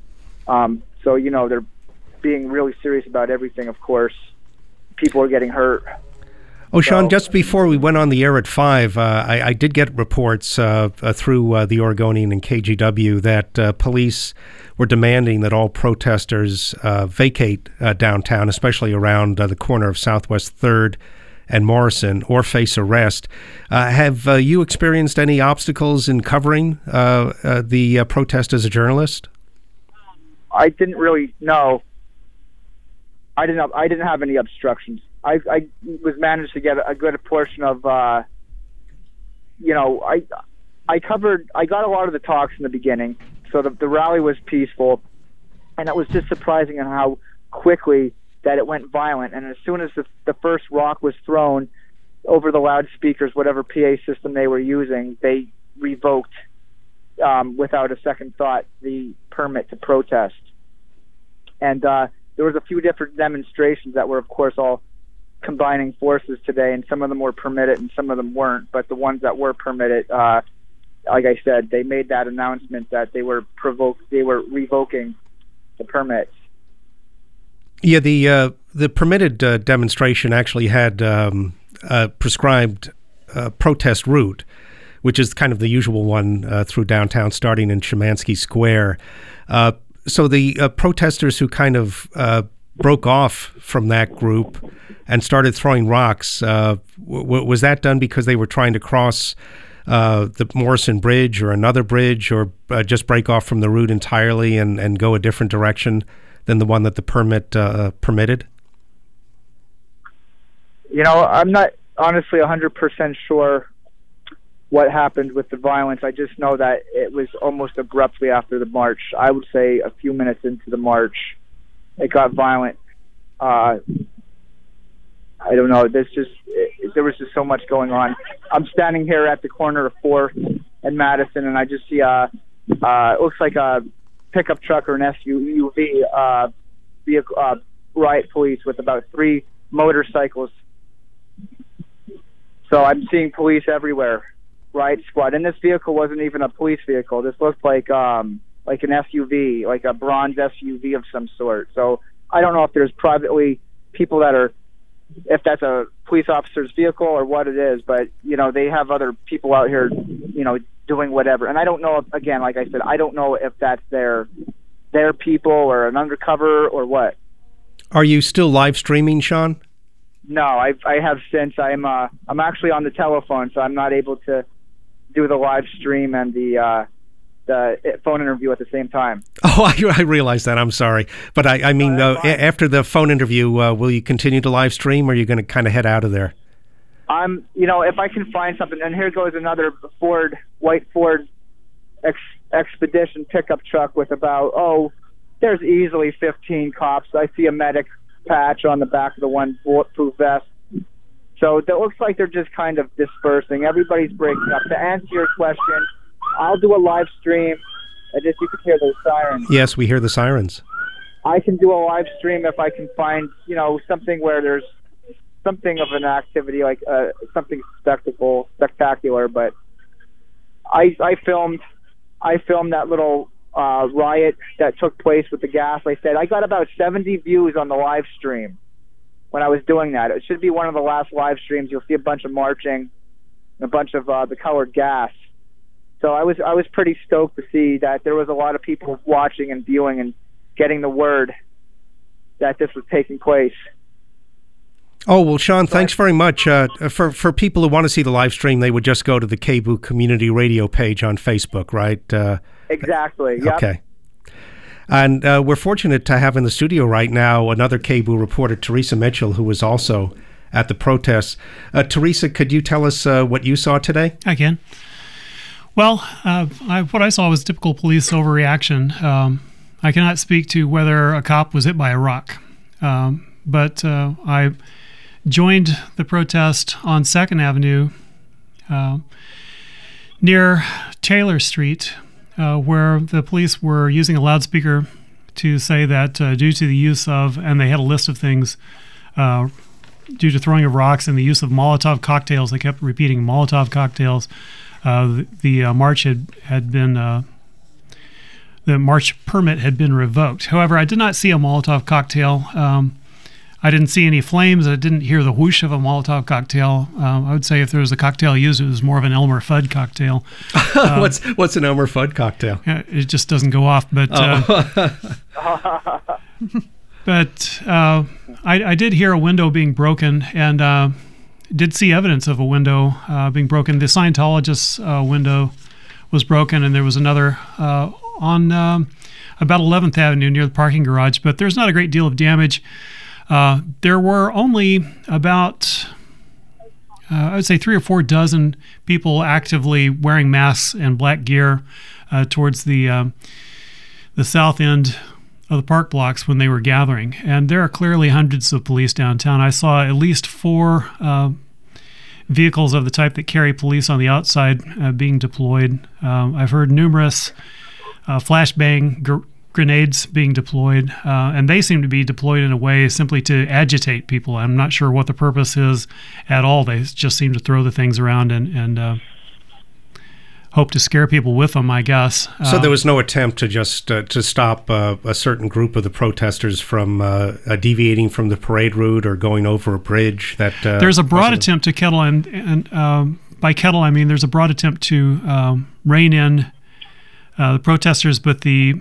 [SPEAKER 17] So, they're being really serious about everything, of course. People are getting hurt.
[SPEAKER 9] Oh, Sean, just before we went on the air at 5, I did get reports through the Oregonian and KGW that police were demanding that all protesters vacate downtown, especially around the corner of Southwest 3rd and Morrison, or face arrest. Have you experienced any obstacles in covering the protest as a journalist?
[SPEAKER 17] I didn't really know. I didn't have any obstructions. I was managed to get a good portion of, I got a lot of the talks in the beginning, so the rally was peaceful, and it was just surprising in how quickly that it went violent. And as soon as the first rock was thrown over the loudspeakers, whatever PA system they were using, they revoked, without a second thought, the permit to protest. And there was a few different demonstrations that were, of course, all combining forces today, and some of them were permitted and some of them weren't. But the ones that were permitted, like I said, they made that announcement that they were revoking the permits.
[SPEAKER 9] Yeah, the permitted demonstration actually had a prescribed protest route, which is kind of the usual one through downtown, starting in Szymanski Square. So the protesters who kind of broke off from that group and started throwing rocks, was that done because they were trying to cross the Morrison Bridge or another bridge, or just break off from the route entirely and go a different direction than the one that the permit permitted?
[SPEAKER 17] You know, I'm not honestly 100% sure what happened with the violence. I just know that it was almost abruptly after the march. I would say a few minutes into the march, it got violent. I don't know. There was just so much going on. I'm standing here at the corner of 4th and Madison, and I just see it looks like a pickup truck or an SUV vehicle, riot police with about 3 motorcycles. So I'm seeing police everywhere, riot squad. And this vehicle wasn't even a police vehicle. This looked like an SUV, like a bronze SUV of some sort. So I don't know if there's privately people that are, if that's a police officer's vehicle or what it is, but, you know, they have other people out here, you know, doing whatever. And I don't know, again, like I said, I don't know if that's their people or an undercover or what.
[SPEAKER 9] Are you still live streaming, Sean?
[SPEAKER 17] No, I have since. I'm actually on the telephone, so I'm not able to do the live stream and the phone interview at the same time.
[SPEAKER 9] Oh, I realize that. I'm sorry. But I mean, after the phone interview, will you continue to live stream, or are you going to kind of head out of there?
[SPEAKER 17] You know, if I can find something, and here goes another white Ford Expedition pickup truck with about, there's easily 15 cops. I see a medic patch on the back of the one bulletproof vest. So that looks like they're just kind of dispersing. Everybody's breaking up. To answer your question, I'll do a live stream, and just you can hear those sirens.
[SPEAKER 9] Yes, we hear the sirens.
[SPEAKER 17] I can do a live stream if I can find, you know, something where there's something of an activity, like something spectacular. But I filmed that little riot that took place with the gas. I said I got about 70 views on the live stream when I was doing that. It should be one of the last live streams. You'll see a bunch of marching and a bunch of the colored gas. So I was pretty stoked to see that there was a lot of people watching and viewing and getting the word that this was taking place.
[SPEAKER 9] Oh, well, Sean, thanks very much. For people who want to see the live stream, they would just go to the KBOO Community Radio page on Facebook, right?
[SPEAKER 17] Exactly. Yep.
[SPEAKER 9] Okay. And we're fortunate to have in the studio right now another KBOO reporter, Teresa Mitchell, who was also at the protests. Teresa, could you tell us what you saw today?
[SPEAKER 10] I can. Well, what I saw was typical police overreaction. I cannot speak to whether a cop was hit by a rock, but I joined the protest on 2nd Avenue near Taylor Street, where the police were using a loudspeaker to say that due to the use of, and they had a list of things, due to throwing of rocks and the use of Molotov cocktails, they kept repeating Molotov cocktails, the march had been, the march permit had been revoked. However, I did not see a Molotov cocktail. I didn't see any flames. I didn't hear the whoosh of a Molotov cocktail. I would say if there was a cocktail used, it was more of an Elmer Fudd cocktail.
[SPEAKER 9] What's an Elmer Fudd cocktail?
[SPEAKER 10] It just doesn't go off. But I did hear a window being broken, and did see evidence of a window being broken. The Scientologist's window was broken, and there was another on about 11th Avenue near the parking garage. But there's not a great deal of damage. There were only about, I would say 3 or 4 dozen people actively wearing masks and black gear towards the south end of the park blocks when they were gathering. And there are clearly hundreds of police downtown. I saw at least 4 vehicles of the type that carry police on the outside being deployed. I've heard numerous flashbang grenades being deployed, and they seem to be deployed in a way simply to agitate people. I'm not sure what the purpose is at all. They just seem to throw the things around and hope to scare people with them, I guess.
[SPEAKER 9] So there was no attempt to just to stop a certain group of the protesters from deviating from the parade route or going over a bridge? There's
[SPEAKER 10] a broad attempt to kettle and by kettle, I mean there's a broad attempt to rein in the protesters, but the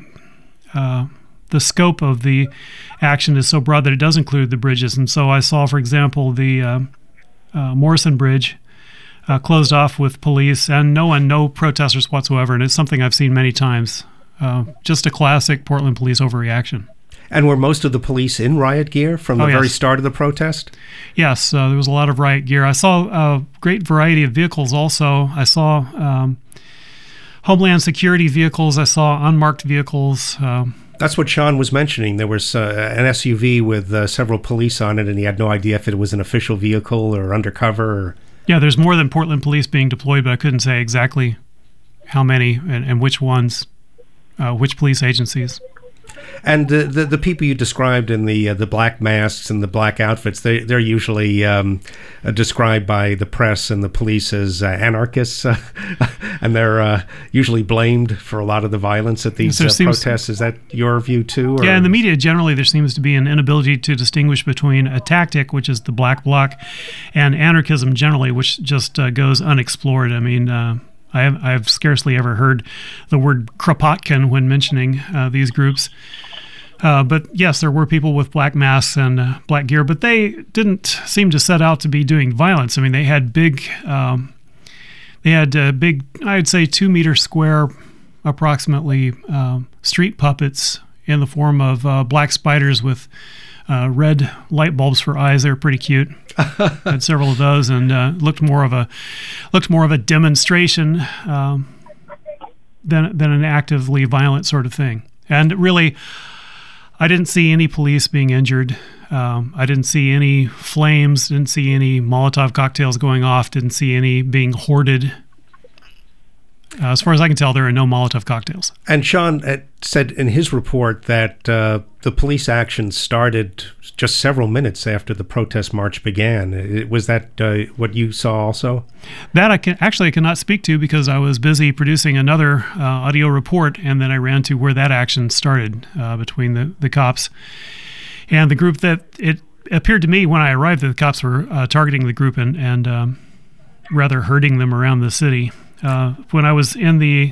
[SPEAKER 10] scope of the action is so broad that it does include the bridges. And so I saw, for example, the Morrison Bridge closed off with police and no protesters whatsoever. And it's something I've seen many times. Just a classic Portland police overreaction.
[SPEAKER 9] And were most of the police in riot gear from the very start of the protest?
[SPEAKER 10] Yes, there was a lot of riot gear. I saw a great variety of vehicles also. I saw Homeland Security vehicles. I saw unmarked vehicles.
[SPEAKER 9] That's what Sean was mentioning. There was an SUV with several police on it, and he had no idea if it was an official vehicle or undercover.
[SPEAKER 10] Yeah, there's more than Portland police being deployed, but I couldn't say exactly how many and which ones, which police agencies.
[SPEAKER 9] And the people you described in the black masks and the black outfits, they're usually described by the press and the police as anarchists, and they're usually blamed for a lot of the violence at these protests. Is that your view too? Or?
[SPEAKER 10] Yeah, in the media generally there seems to be an inability to distinguish between a tactic, which is the black bloc, and anarchism generally, which just goes unexplored. I mean, I've scarcely ever heard the word Kropotkin when mentioning these groups. But yes, there were people with black masks and black gear, but they didn't seem to set out to be doing violence. I mean, they had big, I'd say 2 meter square, approximately, street puppets in the form of black spiders with red light bulbs for eyes. They were pretty cute. Had several of those, and looked more of a demonstration than an actively violent sort of thing. And really, I didn't see any police being injured. I didn't see any flames. Didn't see any Molotov cocktails going off. Didn't see any being hoarded. As far as I can tell, there are no Molotov cocktails.
[SPEAKER 9] And Sean said in his report that the police action started just several minutes after the protest march began. Was that what you saw also?
[SPEAKER 10] That I cannot speak to because I was busy producing another audio report, and then I ran to where that action started between the cops and the group that it appeared to me when I arrived that the cops were targeting the group and rather herding them around the city. When I was in the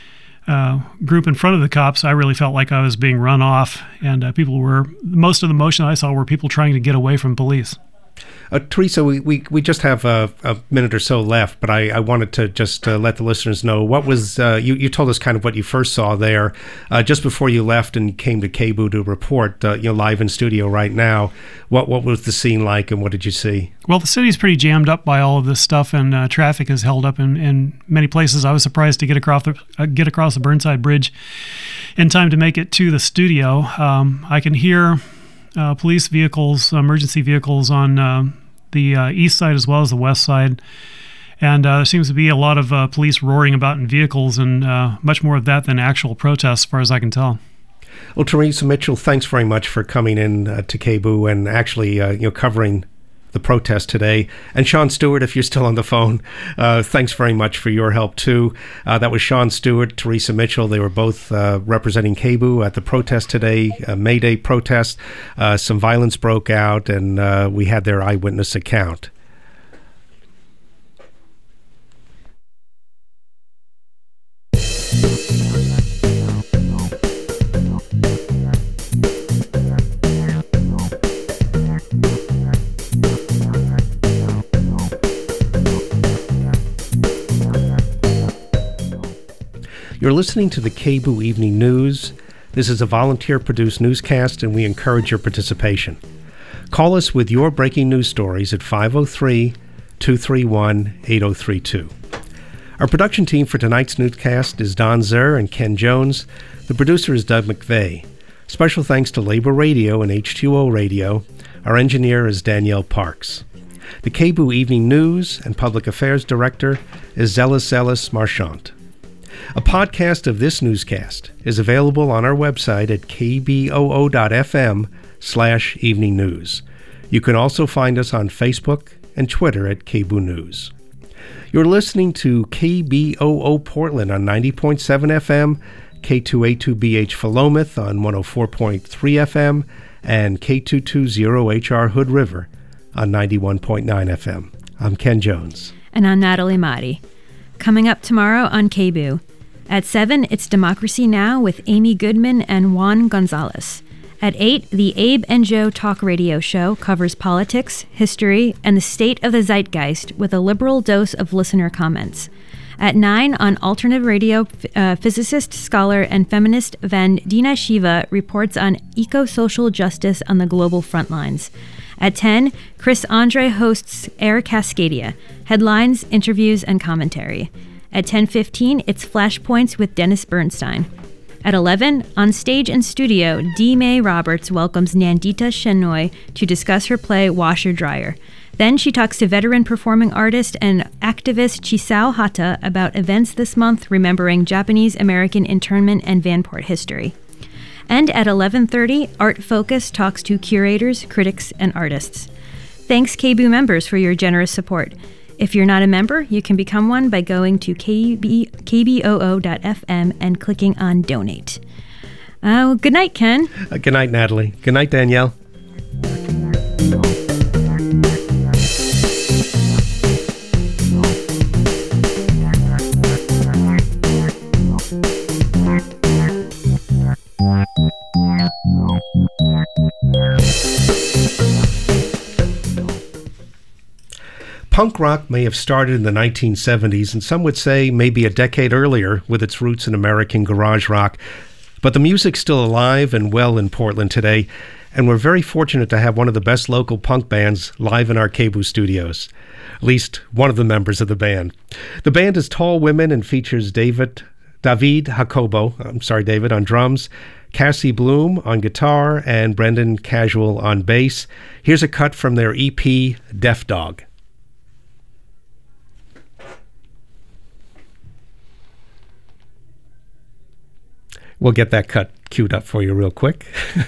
[SPEAKER 10] group in front of the cops, I really felt like I was being run off, and most of the motion I saw were people trying to get away from police.
[SPEAKER 9] Teresa, we just have a minute or so left, but I wanted to just let the listeners know what was, you told us kind of what you first saw there just before you left and came to KBOO to report, live in studio right now. What was the scene like and what did you see?
[SPEAKER 10] Well, the city's pretty jammed up by all of this stuff, and traffic is held up in many places. I was surprised to get across the Burnside Bridge in time to make it to the studio. I can hear police vehicles, emergency vehicles on the east side as well as the west side. And there seems to be a lot of police roaring about in vehicles and much more of that than actual protests, as far as I can tell.
[SPEAKER 9] Well, Teresa Mitchell, thanks very much for coming in to KBOO and actually covering the protest today. And Sean Stewart, if you're still on the phone, thanks very much for your help too. That was Sean Stewart, Teresa Mitchell. They were both representing KBOO at the protest today, May Day protest. Some violence broke out, and we had their eyewitness account. You're listening to the KBOO Evening News. This is a volunteer-produced newscast, and we encourage your participation. Call us with your breaking news stories at 503-231-8032. Our production team for tonight's newscast is Don Zer and Ken Jones. The producer is Doug McVeigh. Special thanks to Labor Radio and H2O Radio. Our engineer is Danielle Parks. The KBOO Evening News and Public Affairs Director is Zelis Marchant. A podcast of this newscast is available on our website at kboo.fm/evening news. You can also find us on Facebook and Twitter at KBOO News. You're listening to KBOO Portland on 90.7 FM, K2A2BH Philomath on 104.3 FM, and K220HR Hood River on 91.9 FM. I'm Ken Jones.
[SPEAKER 8] And I'm Natalie Motti. Coming up tomorrow on KBOO. At 7, it's Democracy Now! With Amy Goodman and Juan Gonzalez. At 8, the Abe and Joe Talk Radio Show covers politics, history, and the state of the zeitgeist with a liberal dose of listener comments. At 9, on Alternative Radio, physicist, scholar, and feminist Vandana Shiva reports on eco-social justice on the global front lines. At 10, Chris Andre hosts Air Cascadia, headlines, interviews, and commentary. At 10:15, it's Flashpoints with Dennis Bernstein. At 11, on stage and studio, D. May Roberts welcomes Nandita Shenoy to discuss her play Washer Dryer. Then she talks to veteran performing artist and activist Chisao Hata about events this month remembering Japanese-American internment and Vanport history. And at 11:30, Art Focus talks to curators, critics, and artists. Thanks, KBOO members, for your generous support. If you're not a member, you can become one by going to kboo.fm and clicking on Donate. Good night, Ken.
[SPEAKER 9] Good night, Natalie. Good night, Danielle. Punk rock may have started in the 1970s, and some would say maybe a decade earlier with its roots in American garage rock. But the music's still alive and well in Portland today, and we're very fortunate to have one of the best local punk bands live in our KBOO studios, at least one of the members of the band. The band is Tall Women and features David Jacobo on drums, Cassie Bloom on guitar, and Brendan Casual on bass. Here's a cut from their EP, Deaf Dog. We'll get that cut queued up for you real quick.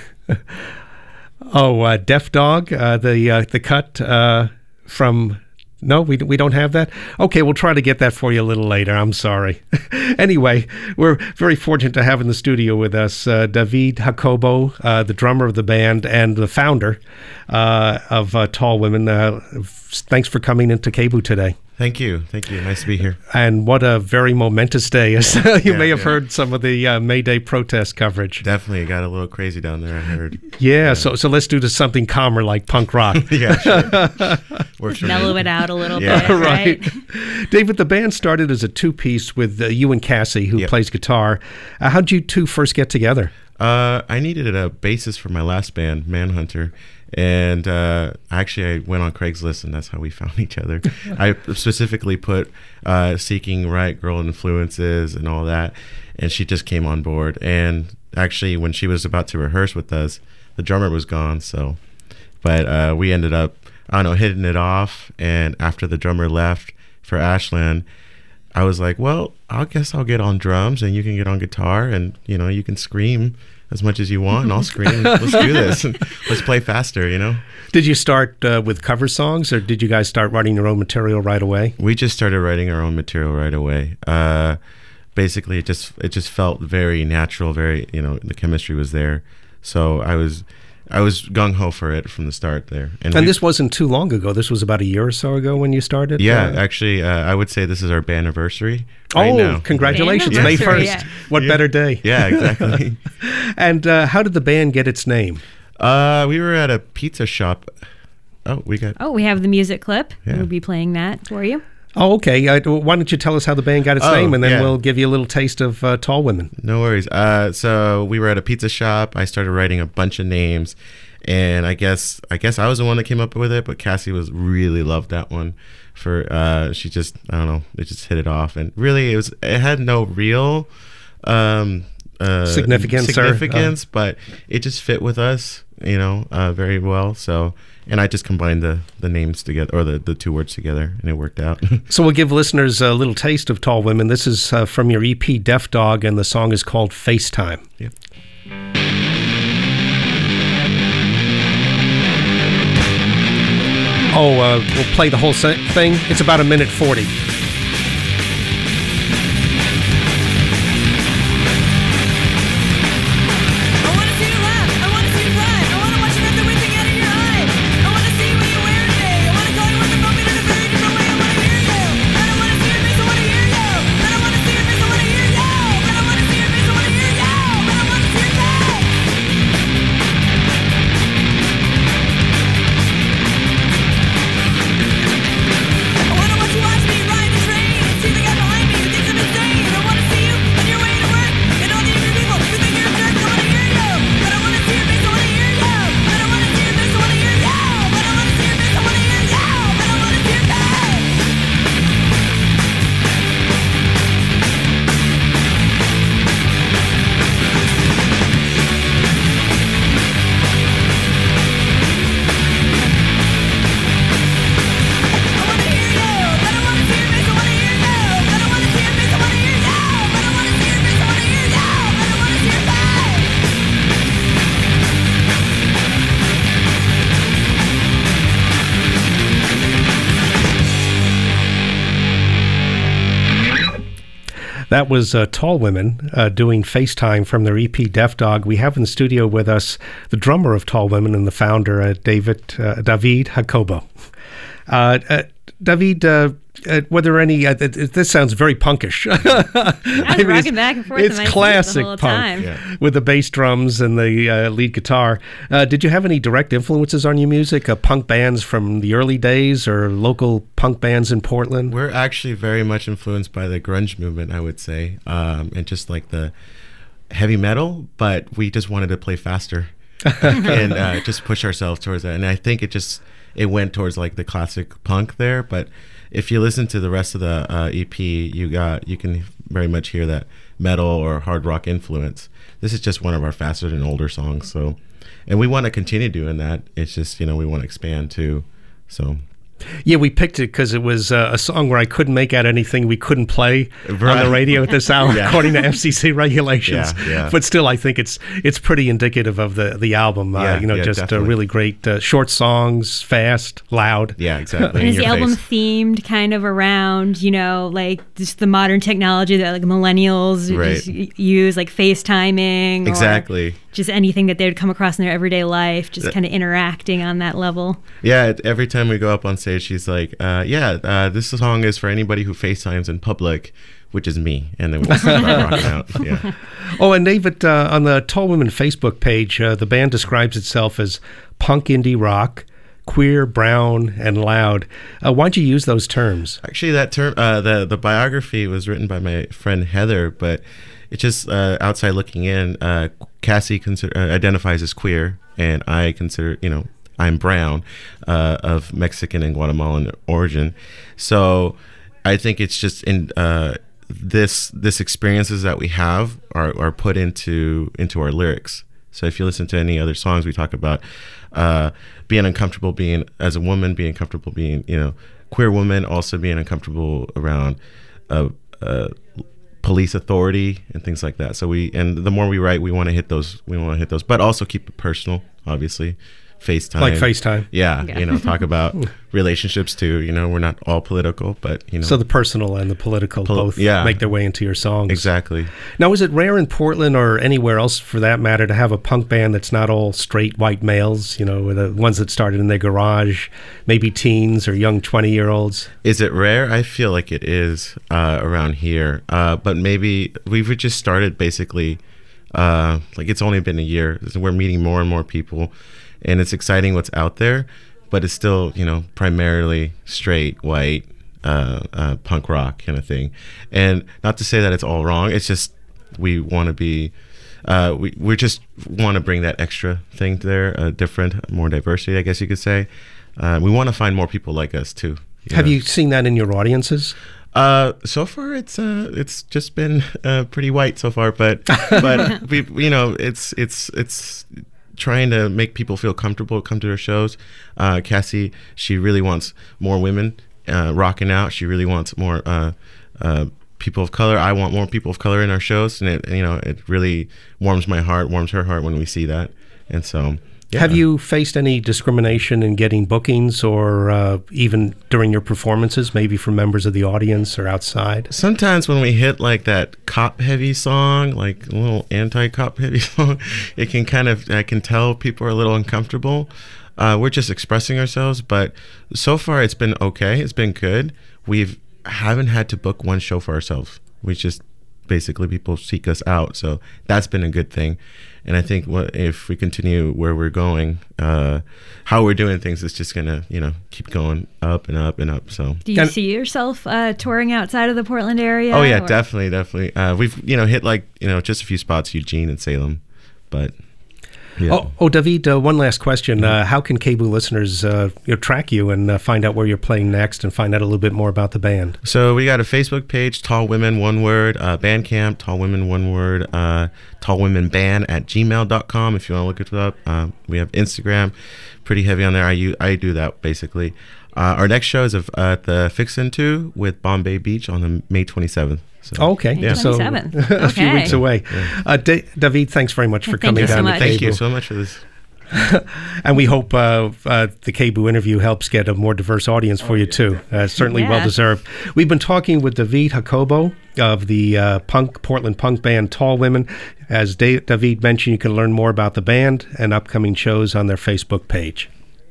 [SPEAKER 9] Deaf Dog, the cut from... No, we don't have that? Okay, we'll try to get that for you a little later. I'm sorry. Anyway, we're very fortunate to have in the studio with us David Jacobo, the drummer of the band and the founder of Tall Women. Thanks for coming into KBOO today.
[SPEAKER 18] Thank you. Nice to be here.
[SPEAKER 9] And what a very momentous day. You may have heard some of the May Day protest coverage.
[SPEAKER 18] Definitely. It got a little crazy down there, I heard.
[SPEAKER 9] Yeah. So let's do something calmer like punk rock.
[SPEAKER 18] Yeah, sure. Works for
[SPEAKER 8] Mellow
[SPEAKER 18] me.
[SPEAKER 8] it out a little bit,
[SPEAKER 9] right? David, the band started as a two-piece with you and Cassie, who plays guitar. How'd you two first get together?
[SPEAKER 18] I needed a bassist for my last band, Manhunter. And actually, I went on Craigslist, and that's how we found each other. I specifically put seeking right girl influences and all that, and she just came on board. And actually, when she was about to rehearse with us, the drummer was gone. But we ended up, hitting it off. And after the drummer left for Ashland, I was like, well, I guess I'll get on drums, and you can get on guitar, and you can scream as much as you want, and I'll scream. Let's do this. And let's play faster,
[SPEAKER 9] Did you start with cover songs, or did you guys start writing your own material right away?
[SPEAKER 18] We just started writing our own material right away. Basically, it just felt very natural, very, the chemistry was there. So I was gung-ho for it from the start there.
[SPEAKER 9] And this wasn't too long ago. This was about a year or so ago when you started?
[SPEAKER 18] Yeah, actually, I would say this is our banniversary right now.
[SPEAKER 9] Congratulations. May 1st.
[SPEAKER 18] Yeah.
[SPEAKER 9] What better day?
[SPEAKER 18] Yeah, exactly.
[SPEAKER 9] And how did the band get its name?
[SPEAKER 18] We were at a pizza shop.
[SPEAKER 8] We have the music clip.
[SPEAKER 18] Yeah.
[SPEAKER 8] We'll be playing that for you.
[SPEAKER 9] Oh, okay. Why don't you tell us how the band got its name, and then we'll give you a little taste of Tall Women.
[SPEAKER 18] No worries. So we were at a pizza shop. I started writing a bunch of names, and I guess I was the one that came up with it, but Cassie really loved that one. She just, I don't know, it just hit it off, and really it had no real significance, but it just fit with us, very well. So. And I just combined the names together, or the two words together, and it worked out.
[SPEAKER 9] So we'll give listeners a little taste of Tall Women. This is from your EP, Deaf Dog, and the song is called FaceTime.
[SPEAKER 18] Yep.
[SPEAKER 9] We'll play the whole thing. It's about 1:40. That was Tall Women doing FaceTime from their EP Deaf Dog. We have in the studio with us the drummer of Tall Women and the founder, David Jacobo. David, were there any? This sounds very punkish.
[SPEAKER 8] I was rocking back and forth.
[SPEAKER 9] It's classic
[SPEAKER 8] the whole
[SPEAKER 9] punk
[SPEAKER 8] time.
[SPEAKER 9] with the bass drums and the lead guitar. Did you have any direct influences on your music? Punk bands from the early days or local punk bands in Portland?
[SPEAKER 18] We're actually very much influenced by the grunge movement, I would say, and just like the heavy metal. But we just wanted to play faster and just push ourselves towards that. And I think it went towards like the classic punk there, but if you listen to the rest of the EP, you can very much hear that metal or hard rock influence. This is just one of our faster and older songs, so, and we want to continue doing that. It's just, we want to expand too, so.
[SPEAKER 9] Yeah, we picked it because it was a song where I couldn't make out anything we couldn't play on the radio at this hour, according to FCC regulations.
[SPEAKER 18] Yeah.
[SPEAKER 9] But still, I think it's pretty indicative of the album. Just
[SPEAKER 18] definitely.
[SPEAKER 9] Really great short songs, fast, loud.
[SPEAKER 18] Yeah, exactly.
[SPEAKER 8] And is the album themed kind of around, like just the modern technology that like millennials just use, like FaceTiming?
[SPEAKER 18] Exactly.
[SPEAKER 8] Or just anything that they would come across in their everyday life, just kind of interacting on that level.
[SPEAKER 18] Yeah, every time we go up on stage, she's like, this song is for anybody who FaceTimes in public, which is me. And then we just start rocking out. Yeah.
[SPEAKER 9] Oh, and David, on the Tall Women Facebook page, the band describes itself as punk indie rock, queer, brown, and loud. Why'd you use those terms?
[SPEAKER 18] Actually, that term, the biography was written by my friend Heather, but it's just outside looking in. Cassie identifies as queer, and I consider, I'm brown, of Mexican and Guatemalan origin. So I think it's just in this experiences that we have are put into our lyrics. So if you listen to any other songs, we talk about being uncomfortable being as a woman, being comfortable being, queer woman, also being uncomfortable around police authority and things like that. So and the more we write, we want to hit those, but also keep it personal, obviously. FaceTime.
[SPEAKER 9] Like FaceTime.
[SPEAKER 18] Yeah, talk about relationships too. We're not all political, but
[SPEAKER 9] So the personal and the political both make their way into your songs.
[SPEAKER 18] Exactly.
[SPEAKER 9] Now, is it rare in Portland or anywhere else for that matter to have a punk band that's not all straight white males, the ones that started in their garage, maybe teens or young 20-year-olds?
[SPEAKER 18] Is it rare? I feel like it is around here. But maybe we've just started basically, like it's only been a year. We're meeting more and more people. And it's exciting what's out there, but it's still, primarily straight, white, punk rock kind of thing. And not to say that it's all wrong. It's just we want to be, we just want to bring that extra thing there, different, more diversity, I guess you could say. We want to find more people like us too.
[SPEAKER 9] Have you seen that in your audiences?
[SPEAKER 18] So far it's just been pretty white so far, but we, it's trying to make people feel comfortable, come to our shows. Cassie, she really wants more women rocking out. She really wants more people of color. I want more people of color in our shows, and it really warms my heart, warms her heart when we see that. And so, yeah.
[SPEAKER 9] Have you faced any discrimination in getting bookings or even during your performances, maybe from members of the audience or outside?
[SPEAKER 18] Sometimes when we hit like that cop-heavy song, like a little anti-cop heavy song, it can I can tell people are a little uncomfortable. We're just expressing ourselves, but so far it's been okay. It's been good. We haven't had to book one show for ourselves. We just basically people seek us out, so that's been a good thing. And I think if we continue where we're going, how we're doing things is just gonna keep going up and up and up. So
[SPEAKER 8] do you see yourself touring outside of the Portland area?
[SPEAKER 18] Oh yeah, definitely. We've hit just a few spots, Eugene and Salem, but. Yeah.
[SPEAKER 9] Oh, David, one last question. How can KBOO listeners track you and find out where you're playing next and find out a little bit more about the band?
[SPEAKER 18] So we got a Facebook page, Tall Women, one word, Bandcamp, Tall Women, one word, tallwomenband@gmail.com if you want to look it up. We have Instagram, pretty heavy on there. I do that basically. Our next show is at the Fixin' 2 with Bombay Beach on the May 27th. So,
[SPEAKER 9] okay.
[SPEAKER 8] Yeah.
[SPEAKER 9] So a few weeks away.
[SPEAKER 18] Yeah.
[SPEAKER 9] David, thanks very much for coming down.
[SPEAKER 18] Thank you so much for this.
[SPEAKER 9] And we hope the KBOO interview helps get a more diverse audience for you, too. Certainly well-deserved. We've been talking with David Jacobo of the Portland punk band Tall Women. As David mentioned, you can learn more about the band and upcoming shows on their Facebook page.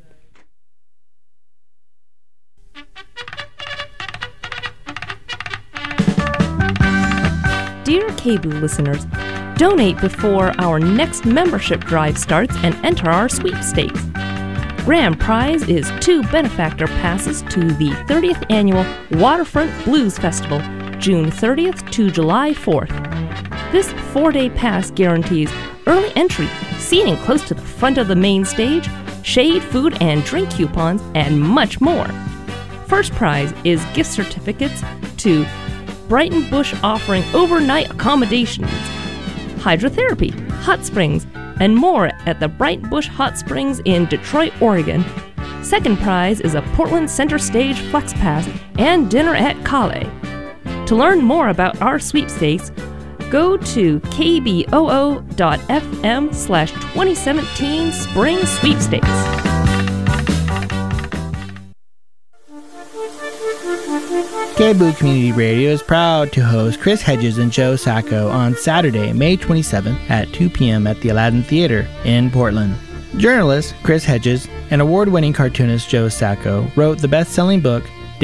[SPEAKER 3] Dear KBOO listeners, donate before our next membership drive starts and enter our sweepstakes. Grand prize is 2 benefactor passes to the 30th Annual Waterfront Blues Festival, June 30th to July 4th. This 4-day pass guarantees early entry, seating close to the front of the main stage, shade, food, and drink coupons, and much more. First prize is gift certificates to Brighton Bush offering overnight accommodations, hydrotherapy, hot springs, and more at the Brighton Bush Hot Springs in Detroit, Oregon. Second prize is a Portland Center Stage Flex Pass and dinner at Kale. To learn more about our sweepstakes, go to kboo.fm/2017 Spring Sweepstakes.
[SPEAKER 5] KBOO Community Radio is proud to host Chris Hedges and Joe Sacco on Saturday, May 27th at 2 p.m. at the Aladdin Theater in Portland. Journalist Chris Hedges and award-winning cartoonist Joe Sacco wrote the best-selling book